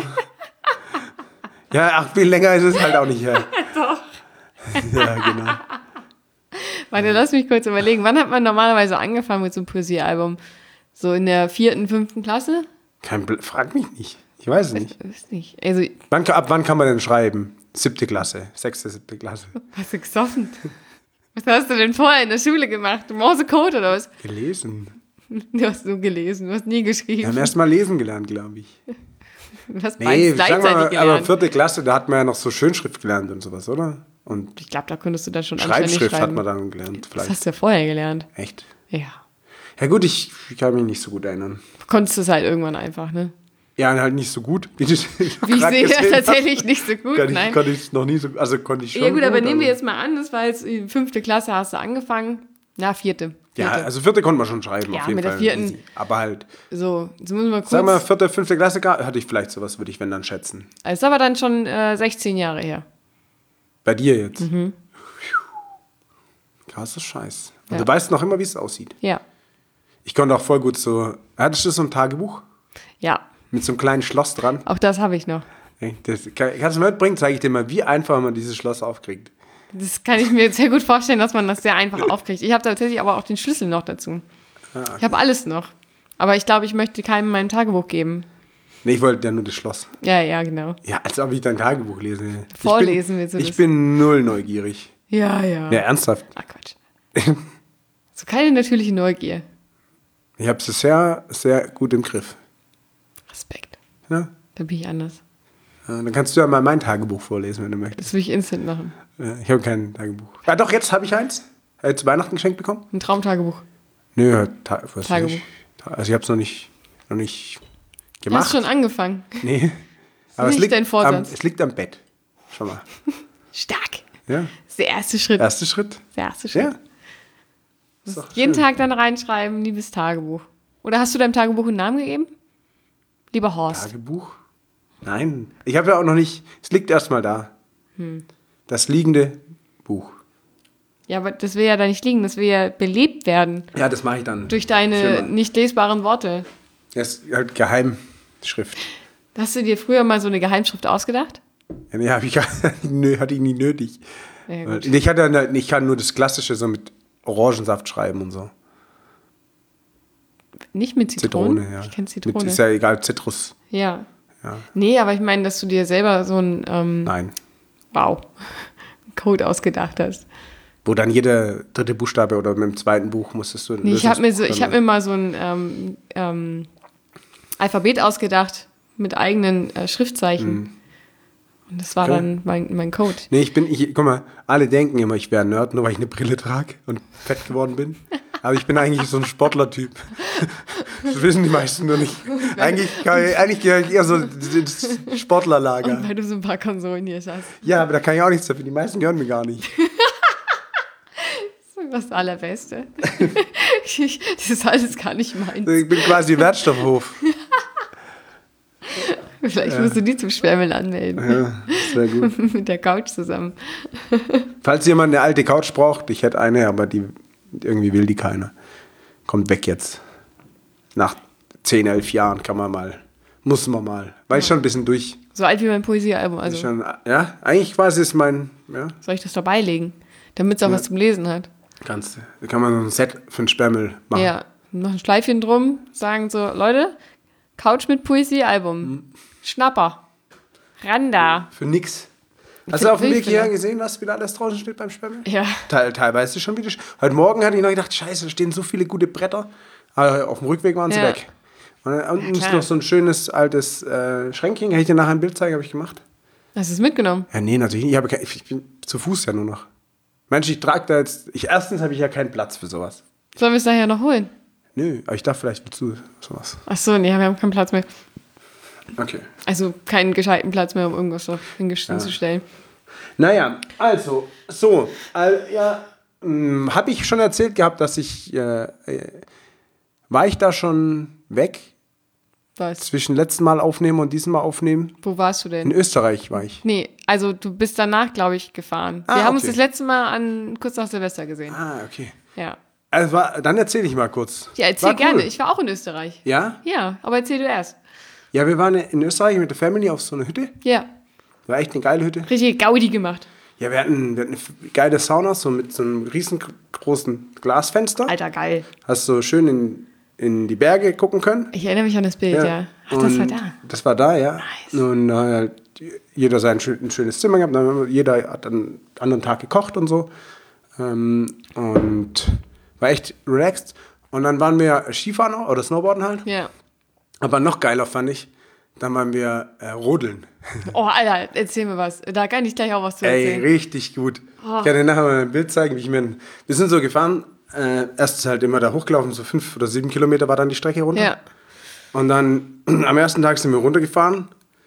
Speaker 1: Ja, ach, viel länger ist es halt auch nicht her.
Speaker 2: Doch.
Speaker 1: Ja, genau.
Speaker 2: Warte, lass mich kurz überlegen. Wann hat man normalerweise angefangen mit so einem Poesiealbum? So in der vierten, fünften Klasse?
Speaker 1: Kein Bl Frag mich nicht. Ich weiß es nicht.
Speaker 2: Ich weiß nicht. Also,
Speaker 1: Wann, ab wann kann man denn schreiben? Siebte Klasse, sechste, siebte Klasse.
Speaker 2: hast du gesoffen? Was hast du denn vorher in der Schule gemacht? Du Morsecode oder was?
Speaker 1: Gelesen.
Speaker 2: Du hast nur gelesen, du hast nie
Speaker 1: Wir
Speaker 2: geschrieben.
Speaker 1: haben erst mal lesen gelernt, glaube ich.
Speaker 2: Du hast
Speaker 1: Nee,
Speaker 2: beides
Speaker 1: sagen wir
Speaker 2: gleichzeitig
Speaker 1: mal, aber
Speaker 2: gelernt.
Speaker 1: vierte Klasse, da hat man ja noch so Schönschrift gelernt und sowas, oder? Und
Speaker 2: Ich glaube, da könntest du dann schon anständig
Speaker 1: Schreibschrift hat
Speaker 2: schreiben.
Speaker 1: man dann gelernt,
Speaker 2: Das
Speaker 1: vielleicht.
Speaker 2: hast du ja vorher gelernt.
Speaker 1: Echt?
Speaker 2: Ja.
Speaker 1: Ja gut, ich, ich kann mich nicht so gut erinnern.
Speaker 2: Du konntest es halt irgendwann einfach, ne?
Speaker 1: Ja, halt nicht so gut. Wie, du,
Speaker 2: Wie ich sehe, tatsächlich nicht so gut,
Speaker 1: Kann ich,
Speaker 2: nein.
Speaker 1: konnte ich es noch nie so, also konnte ich schon.
Speaker 2: Ja gut, aber
Speaker 1: gut,
Speaker 2: nehmen wir jetzt mal an, das war jetzt die fünfte Klasse, hast du angefangen. Na, vierte.
Speaker 1: Ja,
Speaker 2: Vierte.
Speaker 1: also vierte konnte man schon schreiben,
Speaker 2: Ja,
Speaker 1: auf jeden
Speaker 2: mit der
Speaker 1: Fall.
Speaker 2: vierten-
Speaker 1: Easy. Aber halt,
Speaker 2: So, jetzt müssen wir kurz.
Speaker 1: sag mal, vierte, fünfte Klasse gar- hatte ich vielleicht sowas, würde ich wenn dann schätzen.
Speaker 2: Das ist aber dann schon äh, sechzehn Jahre her.
Speaker 1: Bei dir jetzt.
Speaker 2: Mhm.
Speaker 1: Krasser Scheiß. Und
Speaker 2: Ja.
Speaker 1: du weißt noch immer, wie es aussieht.
Speaker 2: Ja.
Speaker 1: Ich konnte auch voll gut so. Hattest du so ein Tagebuch?
Speaker 2: Ja,
Speaker 1: Mit so einem kleinen Schloss dran?
Speaker 2: auch das habe ich noch.
Speaker 1: Ey, Das, kann, kannst du mir mitbringen? Zeige ich dir mal, wie einfach man dieses Schloss aufkriegt.
Speaker 2: Das kann ich mir sehr gut vorstellen, dass man das sehr einfach aufkriegt. Ich habe tatsächlich aber auch den Schlüssel noch dazu.
Speaker 1: Ah, okay.
Speaker 2: Ich habe alles noch. Aber ich glaube, ich möchte keinem mein Tagebuch geben.
Speaker 1: Nee, ich wollte ja nur das Schloss.
Speaker 2: Ja, ja, genau.
Speaker 1: Ja, als ob ich dein Tagebuch lese.
Speaker 2: Vorlesen
Speaker 1: ich
Speaker 2: willst du
Speaker 1: bin, Ich
Speaker 2: das?
Speaker 1: bin null neugierig.
Speaker 2: Ja, ja.
Speaker 1: Ja, ernsthaft.
Speaker 2: Ach Quatsch. So keine natürliche Neugier.
Speaker 1: Ich habe es sehr, sehr gut im Griff.
Speaker 2: Respekt.
Speaker 1: Ja?
Speaker 2: Da bin ich anders.
Speaker 1: Ja, dann kannst du ja mal mein Tagebuch vorlesen, wenn du möchtest.
Speaker 2: Das will ich instant machen.
Speaker 1: Ja, ich habe kein Tagebuch. Ja, doch, jetzt habe ich eins. Habe ich zu Weihnachten geschenkt bekommen?
Speaker 2: Ein Traumtagebuch.
Speaker 1: Nö, ta was
Speaker 2: Tagebuch.
Speaker 1: Nicht. Also ich habe es noch nicht, noch nicht
Speaker 2: Du
Speaker 1: gemacht.
Speaker 2: hast schon angefangen.
Speaker 1: Nee. Aber
Speaker 2: nicht
Speaker 1: es liegt,
Speaker 2: dein Vorsatz.
Speaker 1: Am, es liegt am Bett. Schau mal.
Speaker 2: Stark.
Speaker 1: Ja.
Speaker 2: Das ist der erste Schritt.
Speaker 1: Erster Schritt.
Speaker 2: Der erste Schritt.
Speaker 1: Ja.
Speaker 2: Du
Speaker 1: Ist
Speaker 2: musst
Speaker 1: doch
Speaker 2: jeden
Speaker 1: schön.
Speaker 2: Tag dann reinschreiben, liebes Tagebuch. Oder hast du deinem Tagebuch einen Namen gegeben? Lieber Horst.
Speaker 1: Tagebuch? Nein. Ich habe ja auch noch nicht. Es liegt erstmal da.
Speaker 2: Hm.
Speaker 1: Das liegende Buch.
Speaker 2: Ja, aber das will ja da nicht liegen. Das will ja belebt werden.
Speaker 1: Ja, das mache ich dann.
Speaker 2: Durch deine
Speaker 1: Firma.
Speaker 2: nicht lesbaren Worte.
Speaker 1: Das ist halt Geheimschrift.
Speaker 2: Hast du dir früher mal so eine Geheimschrift ausgedacht?
Speaker 1: Ja, nee, hab ich, nö, hatte ich nie nötig.
Speaker 2: Ja,
Speaker 1: Weil
Speaker 2: gut.
Speaker 1: ich, hatte, dann- ich kann nur das Klassische so mit Orangensaft schreiben und so.
Speaker 2: Nicht mit Zitrone?
Speaker 1: Zitrone, ja.
Speaker 2: Ich kenne
Speaker 1: Mit,
Speaker 2: Zitrone.
Speaker 1: ist ja egal, Zitrus.
Speaker 2: ja.
Speaker 1: Ja.
Speaker 2: Nee, aber ich meine, dass du dir selber so ein, ähm,
Speaker 1: Nein.
Speaker 2: wow, Code ausgedacht hast.
Speaker 1: Wo dann jeder dritte Buchstabe oder mit dem zweiten Buch musstest du.
Speaker 2: Nee, ich habe mir, so, ich hab mir mal so ein ähm, ähm, Alphabet ausgedacht mit eigenen äh, Schriftzeichen. Und das war
Speaker 1: Okay.
Speaker 2: dann mein, mein Code.
Speaker 1: Nee, ich bin, ich, guck mal, alle denken immer, ich wäre ein Nerd, nur weil ich eine Brille trage und fett geworden bin. Aber ich bin eigentlich so ein Sportler-Typ. Das wissen die meisten nur nicht. Eigentlich, kann ich- eigentlich gehöre ich eher so ins Sportlerlager.
Speaker 2: Und weil du so ein paar Konsolen hier hast.
Speaker 1: Ja, aber da kann ich auch nichts dafür. Die meisten gehören mir gar nicht.
Speaker 2: Das ist das Allerbeste. ich, das ist alles gar nicht meins.
Speaker 1: Ich bin quasi Wertstoffhof.
Speaker 2: Vielleicht musst du die zum Schwärmeln anmelden.
Speaker 1: Ja, das wäre gut.
Speaker 2: Mit der Couch zusammen.
Speaker 1: Falls jemand eine alte Couch braucht, ich hätte eine, aber die irgendwie will die keiner. Kommt weg jetzt. Nach zehn, elf Jahren kann man mal, muss man mal. Weil ich schon ein bisschen durch.
Speaker 2: So alt wie mein Poesiealbum. Also
Speaker 1: Schon, ja, eigentlich quasi ist mein, ja,
Speaker 2: soll ich das dabei legen? Damit es auch was zum Lesen hat.
Speaker 1: kannst du. Da kann man so ein Set für einen Sperrmüll machen.
Speaker 2: Ja, noch ein Schleifchen drum, sagen so, Leute, Couch mit Poesiealbum.
Speaker 1: Mhm.
Speaker 2: Schnapper. Ran da.
Speaker 1: Für nix. Hast
Speaker 2: Für-
Speaker 1: du auf dem
Speaker 2: für-
Speaker 1: Weg hierher
Speaker 2: für-
Speaker 1: gesehen, was wieder alles draußen steht beim Sperrmüll?
Speaker 2: Ja.
Speaker 1: Teil, teilweise schon wieder. Heute Morgen hatte ich noch gedacht, scheiße, da stehen so viele gute Bretter. Aber auf dem Rückweg waren sie
Speaker 2: Ja.
Speaker 1: weg. Und dann unten ist
Speaker 2: klar.
Speaker 1: noch so ein schönes altes äh, Schränkchen. Kann ich dir nachher ein Bild zeigen, habe ich gemacht.
Speaker 2: Hast du es mitgenommen?
Speaker 1: Ja, nee, natürlich nicht. Ich, habe kein, ich bin zu Fuß ja nur noch. Mensch, ich trage da jetzt. Ich, erstens habe ich ja keinen Platz für sowas.
Speaker 2: Sollen wir es daher noch holen?
Speaker 1: Nö, aber ich darf vielleicht willst du sowas.
Speaker 2: Ach so, nee, wir haben keinen Platz mehr.
Speaker 1: Okay.
Speaker 2: Also keinen gescheiten Platz mehr, um irgendwas so hinzustellen.
Speaker 1: Naja, also, so. All, ja, habe ich schon erzählt gehabt, dass ich. Äh, äh, war ich da schon weg?
Speaker 2: Was?
Speaker 1: Zwischen letzten Mal aufnehmen und diesem Mal aufnehmen?
Speaker 2: Wo warst du
Speaker 1: In
Speaker 2: denn?
Speaker 1: Österreich war ich.
Speaker 2: Nee, also du bist danach, glaube ich, gefahren.
Speaker 1: Ah,
Speaker 2: wir haben uns
Speaker 1: okay.
Speaker 2: das letzte Mal an kurz nach Silvester gesehen.
Speaker 1: Ah, okay.
Speaker 2: Ja.
Speaker 1: Also war, dann erzähle ich mal kurz.
Speaker 2: Ja, erzähl
Speaker 1: War cool.
Speaker 2: gerne. Ich war auch in Österreich.
Speaker 1: Ja?
Speaker 2: Ja, aber erzähl du erst.
Speaker 1: Ja, wir waren in Österreich mit der Family auf so einer Hütte.
Speaker 2: Ja,
Speaker 1: War echt eine geile Hütte.
Speaker 2: richtig Gaudi gemacht.
Speaker 1: Ja, wir hatten, wir hatten eine geile Sauna, so mit so einem riesengroßen Glasfenster.
Speaker 2: Alter, geil.
Speaker 1: Hast so schön in, in die Berge gucken können.
Speaker 2: Ich erinnere mich an das Bild, ja. Ach, das
Speaker 1: Und
Speaker 2: war da.
Speaker 1: Das war da, ja.
Speaker 2: Nice.
Speaker 1: Und da hat halt jeder sein schön, ein schönes Zimmer gehabt. Dann jeder hat dann einen anderen Tag gekocht und so. Ähm, und war echt relaxed. Und dann waren wir Skifahren auch, oder Snowboarden halt.
Speaker 2: Ja.
Speaker 1: Aber noch geiler fand ich, dann waren wir äh, Rodeln.
Speaker 2: Oh, Alter, erzähl mir was. Da kann ich gleich auch was zu
Speaker 1: Ey,
Speaker 2: erzählen.
Speaker 1: richtig gut.
Speaker 2: Oh.
Speaker 1: Ich kann dir nachher mal ein Bild zeigen, wie ich mir... ein- Wir sind so gefahren, äh, erst halt immer da hochgelaufen, so fünf oder sieben Kilometer war dann die Strecke runter.
Speaker 2: Ja.
Speaker 1: Und dann am ersten Tag sind wir runtergefahren.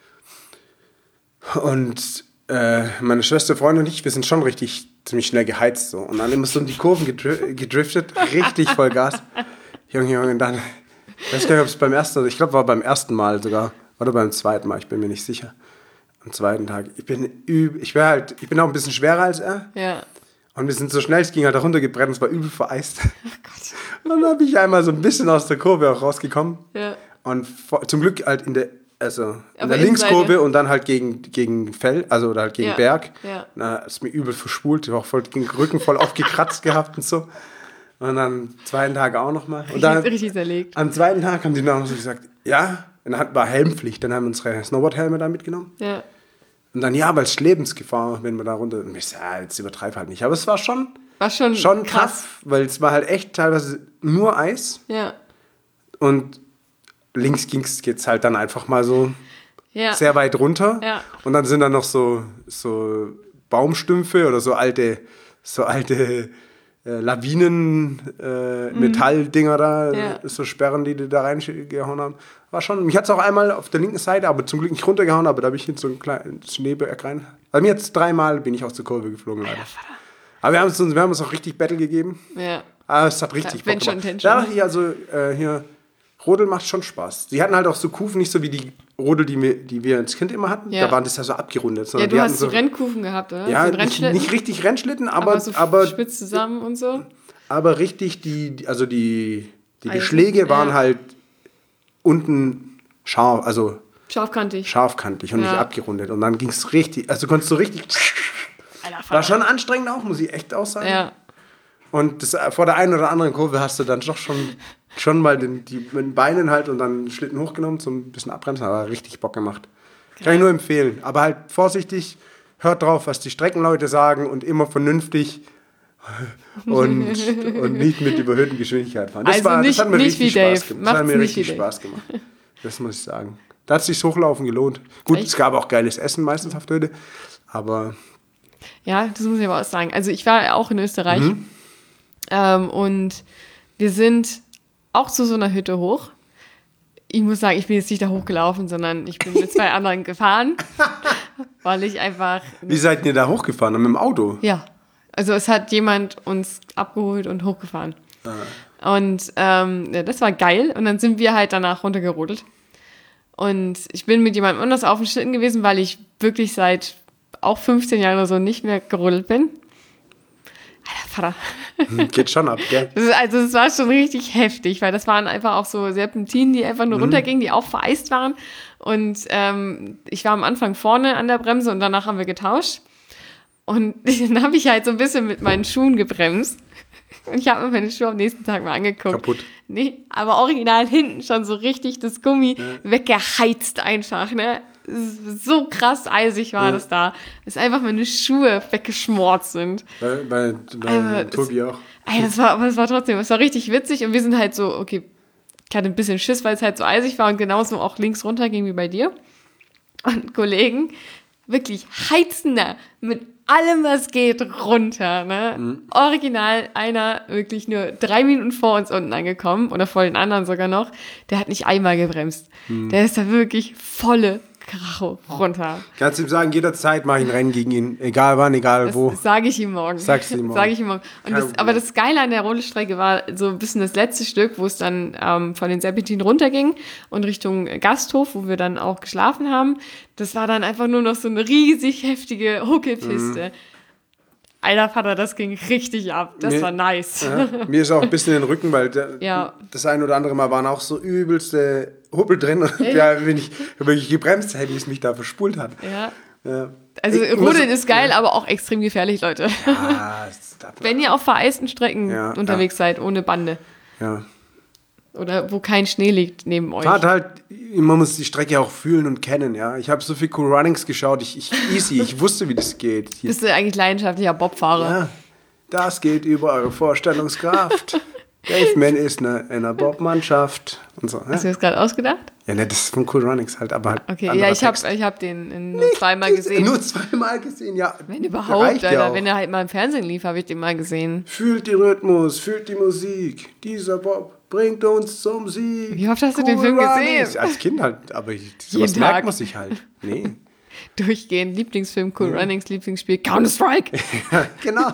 Speaker 1: Und äh, meine Schwester, Freundin und ich, wir sind schon richtig ziemlich schnell geheizt. So. Und dann immer so in die Kurven gedri gedriftet, richtig voll Gas. Junge, Junge, und dann... Ich weiß gar nicht, ob es beim ersten, ich glaube, war beim ersten Mal sogar. Oder beim zweiten Mal, ich bin mir nicht sicher. Am zweiten Tag. Ich bin üb, ich wäre halt, ich bin auch ein bisschen schwerer als er.
Speaker 2: Ja.
Speaker 1: Und wir sind so schnell, es ging halt da runtergebrennt, es war übel vereist.
Speaker 2: Ach Gott.
Speaker 1: Und dann bin ich einmal so ein bisschen aus der Kurve auch rausgekommen.
Speaker 2: Ja.
Speaker 1: Und vor, zum Glück halt in der, also in
Speaker 2: Aber
Speaker 1: der
Speaker 2: Innenseite.
Speaker 1: Linkskurve und dann halt gegen, gegen Fell, also oder halt gegen
Speaker 2: Ja.
Speaker 1: Berg.
Speaker 2: Ja.
Speaker 1: Na, ist mir übel verspult, ich war auch voll den Rücken voll aufgekratzt gehabt und so. Und dann zweiten Tag auch nochmal. Und dann
Speaker 2: Richtig zerlegt.
Speaker 1: am zweiten Tag haben die noch so gesagt, ja, dann hat- war Helmpflicht, dann haben wir unsere Snowboardhelme da mitgenommen.
Speaker 2: Ja.
Speaker 1: Und dann, ja, weil es Lebensgefahr, wenn wir da runter. Und ich so, ja, jetzt übertreib halt nicht. Aber es war schon,
Speaker 2: War schon,
Speaker 1: schon
Speaker 2: krass.
Speaker 1: krass, weil es war halt echt teilweise nur Eis.
Speaker 2: Ja.
Speaker 1: Und links ging's, geht's halt dann einfach mal so
Speaker 2: Ja.
Speaker 1: sehr weit runter.
Speaker 2: Ja.
Speaker 1: Und dann sind da noch so, so Baumstümpfe oder so alte, so alte äh, Lawinen, äh, Metalldinger da,
Speaker 2: Mhm. Ja.
Speaker 1: so Sperren, die die da reingehauen haben. War schon, mich hat es auch einmal auf der linken Seite, aber zum Glück nicht runtergehauen, aber da habe ich jetzt so ein kleines Schneeberg rein. Also mir jetzt dreimal bin ich aus der Kurve geflogen, leider. Aber wir haben uns, wir haben uns auch richtig Battle gegeben.
Speaker 2: Ja.
Speaker 1: Aber es hat richtig
Speaker 2: Ja, wenn
Speaker 1: Bock
Speaker 2: schon
Speaker 1: gemacht.
Speaker 2: Tension.
Speaker 1: Ja, hier, also äh, hier, Rodel macht schon Spaß. Sie hatten halt auch so Kufen, nicht so wie die Rodel, die wir, die wir als Kind immer hatten.
Speaker 2: Ja.
Speaker 1: Da waren das ja so abgerundet.
Speaker 2: Ja,
Speaker 1: sondern
Speaker 2: du
Speaker 1: die
Speaker 2: hast
Speaker 1: hatten
Speaker 2: so Rennkufen gehabt, oder?
Speaker 1: Ja,
Speaker 2: so
Speaker 1: nicht,
Speaker 2: Rennschlitten,
Speaker 1: nicht richtig Rennschlitten, aber,
Speaker 2: aber so
Speaker 1: aber,
Speaker 2: spitz zusammen und so.
Speaker 1: aber richtig, die, die- also die, die
Speaker 2: Eisen,
Speaker 1: Beschläge waren
Speaker 2: ja.
Speaker 1: halt unten scharf, also
Speaker 2: Scharfkantig.
Speaker 1: scharfkantig und
Speaker 2: Ja.
Speaker 1: nicht abgerundet. Und dann ging es richtig, also konntest du richtig,
Speaker 2: Alter,
Speaker 1: war
Speaker 2: Vater.
Speaker 1: schon anstrengend auch, muss ich echt auch sagen.
Speaker 2: Ja.
Speaker 1: Und das, vor der einen oder anderen Kurve hast du dann doch schon, schon mal den, die, mit den Beinen halt und dann Schlitten hochgenommen, so ein bisschen abbremsen, aber richtig Bock gemacht. Kann ich nur empfehlen. Aber halt vorsichtig, hört drauf, was die Streckenleute sagen und immer vernünftig und, und nicht mit überhöhten Geschwindigkeit fahren. Das,
Speaker 2: Also
Speaker 1: war,
Speaker 2: nicht-
Speaker 1: das hat mir
Speaker 2: nicht
Speaker 1: richtig
Speaker 2: wie Dave.
Speaker 1: Spaß gemacht. Das hat
Speaker 2: Macht's
Speaker 1: mir
Speaker 2: nicht
Speaker 1: richtig
Speaker 2: wie Dave.
Speaker 1: Spaß gemacht. Das muss ich sagen. Da hat sich Hochlaufen gelohnt. Gut,
Speaker 2: Echt?
Speaker 1: es gab auch geiles Essen meistens auf der Hütte, aber
Speaker 2: Ja, das muss ich aber auch sagen. Also ich war auch in Österreich
Speaker 1: Mhm.
Speaker 2: ähm, und wir sind auch zu so einer Hütte hoch. Ich muss sagen, ich bin jetzt nicht da hochgelaufen, sondern ich bin mit zwei anderen gefahren, weil ich einfach,
Speaker 1: wie seid ihr da hochgefahren? Mit dem Auto?
Speaker 2: ja, also es hat jemand uns abgeholt und hochgefahren.
Speaker 1: Ah.
Speaker 2: Und ähm, ja, das war geil und dann sind wir halt danach runtergerodelt. Und ich bin mit jemandem anders auf dem Schlitten gewesen, weil ich wirklich seit auch fünfzehn Jahren oder so nicht mehr gerodelt bin. Alter Vater.
Speaker 1: Hm, Geht schon ab, gell?
Speaker 2: Das ist, also es war schon richtig heftig, weil das waren einfach auch so Serpentinen, die einfach nur runtergingen, die auch vereist waren. Und ähm, ich war am Anfang vorne an der Bremse und danach haben wir getauscht. Und dann habe ich halt so ein bisschen mit meinen Schuhen gebremst. Und ich habe mir meine Schuhe am nächsten Tag mal angeguckt.
Speaker 1: Kaputt.
Speaker 2: Nee, aber original hinten schon so richtig das Gummi weggeheizt einfach, ne? So krass eisig war
Speaker 1: Ja.
Speaker 2: das da, dass einfach meine Schuhe weggeschmort sind.
Speaker 1: Bei, bei, bei
Speaker 2: Also,
Speaker 1: Tobi auch.
Speaker 2: Ey, das war, aber es war trotzdem, es war richtig witzig und wir sind halt so, okay, ich hatte ein bisschen Schiss, weil es halt so eisig war und genauso auch links runter ging wie bei dir. Und Kollegen, wirklich heizender, mit allem, was geht, runter, ne?
Speaker 1: Mhm.
Speaker 2: Original einer wirklich nur drei Minuten vor uns unten angekommen oder vor den anderen sogar noch, der hat nicht einmal gebremst.
Speaker 1: Mhm.
Speaker 2: Der ist da wirklich volle Kracho runter.
Speaker 1: Kannst du ihm sagen, jederzeit mache ich ein Rennen gegen ihn. Egal wann, egal wo.
Speaker 2: Das sage ich ihm morgen.
Speaker 1: Sagst du ihm morgen.
Speaker 2: Sag ich ihm morgen. Und
Speaker 1: Kein
Speaker 2: das,
Speaker 1: Problem.
Speaker 2: aber das Geile an der Rodelstrecke war so ein bisschen das letzte Stück, wo es dann ähm, von den Serpentinen runterging und Richtung Gasthof, wo wir dann auch geschlafen haben. Das war dann einfach nur noch so eine riesig heftige Huckelpiste. Alter Vater, das ging richtig ab. Das
Speaker 1: Mir-
Speaker 2: war nice.
Speaker 1: Ja, mir ist auch ein bisschen in den Rücken, weil der,
Speaker 2: Ja.
Speaker 1: das ein oder andere Mal waren auch so übelste Huppel drin. Und ja, wenn ich wirklich gebremst hätte, wie es mich da verspult hat.
Speaker 2: Ja.
Speaker 1: Ja.
Speaker 2: Also
Speaker 1: Ich
Speaker 2: Rodeln
Speaker 1: muss-
Speaker 2: ist geil, aber auch extrem gefährlich, Leute.
Speaker 1: Ah, es-
Speaker 2: Wenn ihr auf vereisten Strecken
Speaker 1: Ja,
Speaker 2: unterwegs seid, ohne Bande.
Speaker 1: ja.
Speaker 2: Oder wo kein Schnee liegt neben euch.
Speaker 1: Fahrt halt, man muss die Strecke auch fühlen und kennen, ja. Ich habe so viel Cool Runnings geschaut, ich, ich easy, ich wusste, wie das geht. Hier.
Speaker 2: Bist du eigentlich leidenschaftlicher Bobfahrer?
Speaker 1: Ja, das geht über eure Vorstellungskraft. Dave Mann ist eine, in einer Bob-Mannschaft und so.
Speaker 2: Hast du
Speaker 1: Ja,
Speaker 2: das gerade ausgedacht?
Speaker 1: ja ne, das ist von Cool Runnings halt, aber halt
Speaker 2: Okay,
Speaker 1: anderer
Speaker 2: ja, ich habe
Speaker 1: Text.
Speaker 2: ich hab den in nur zweimal gesehen.
Speaker 1: Nur zweimal gesehen, ja.
Speaker 2: Wenn überhaupt,
Speaker 1: Reicht ja
Speaker 2: Alter.
Speaker 1: auch.
Speaker 2: Wenn er halt mal im Fernsehen lief, habe ich den mal gesehen.
Speaker 1: Fühlt die Rhythmus, fühlt die Musik. Dieser Bob bringt uns zum Sieg.
Speaker 2: Wie oft hast du den Film
Speaker 1: Runnings.
Speaker 2: gesehen?
Speaker 1: Als Kind halt, aber ich, sowas
Speaker 2: Jeden
Speaker 1: merkt
Speaker 2: Tag.
Speaker 1: man sich halt. Nee.
Speaker 2: Durchgehend. Lieblingsfilm, Cool Runnings, Lieblingsspiel, Counter-Strike.
Speaker 1: Genau.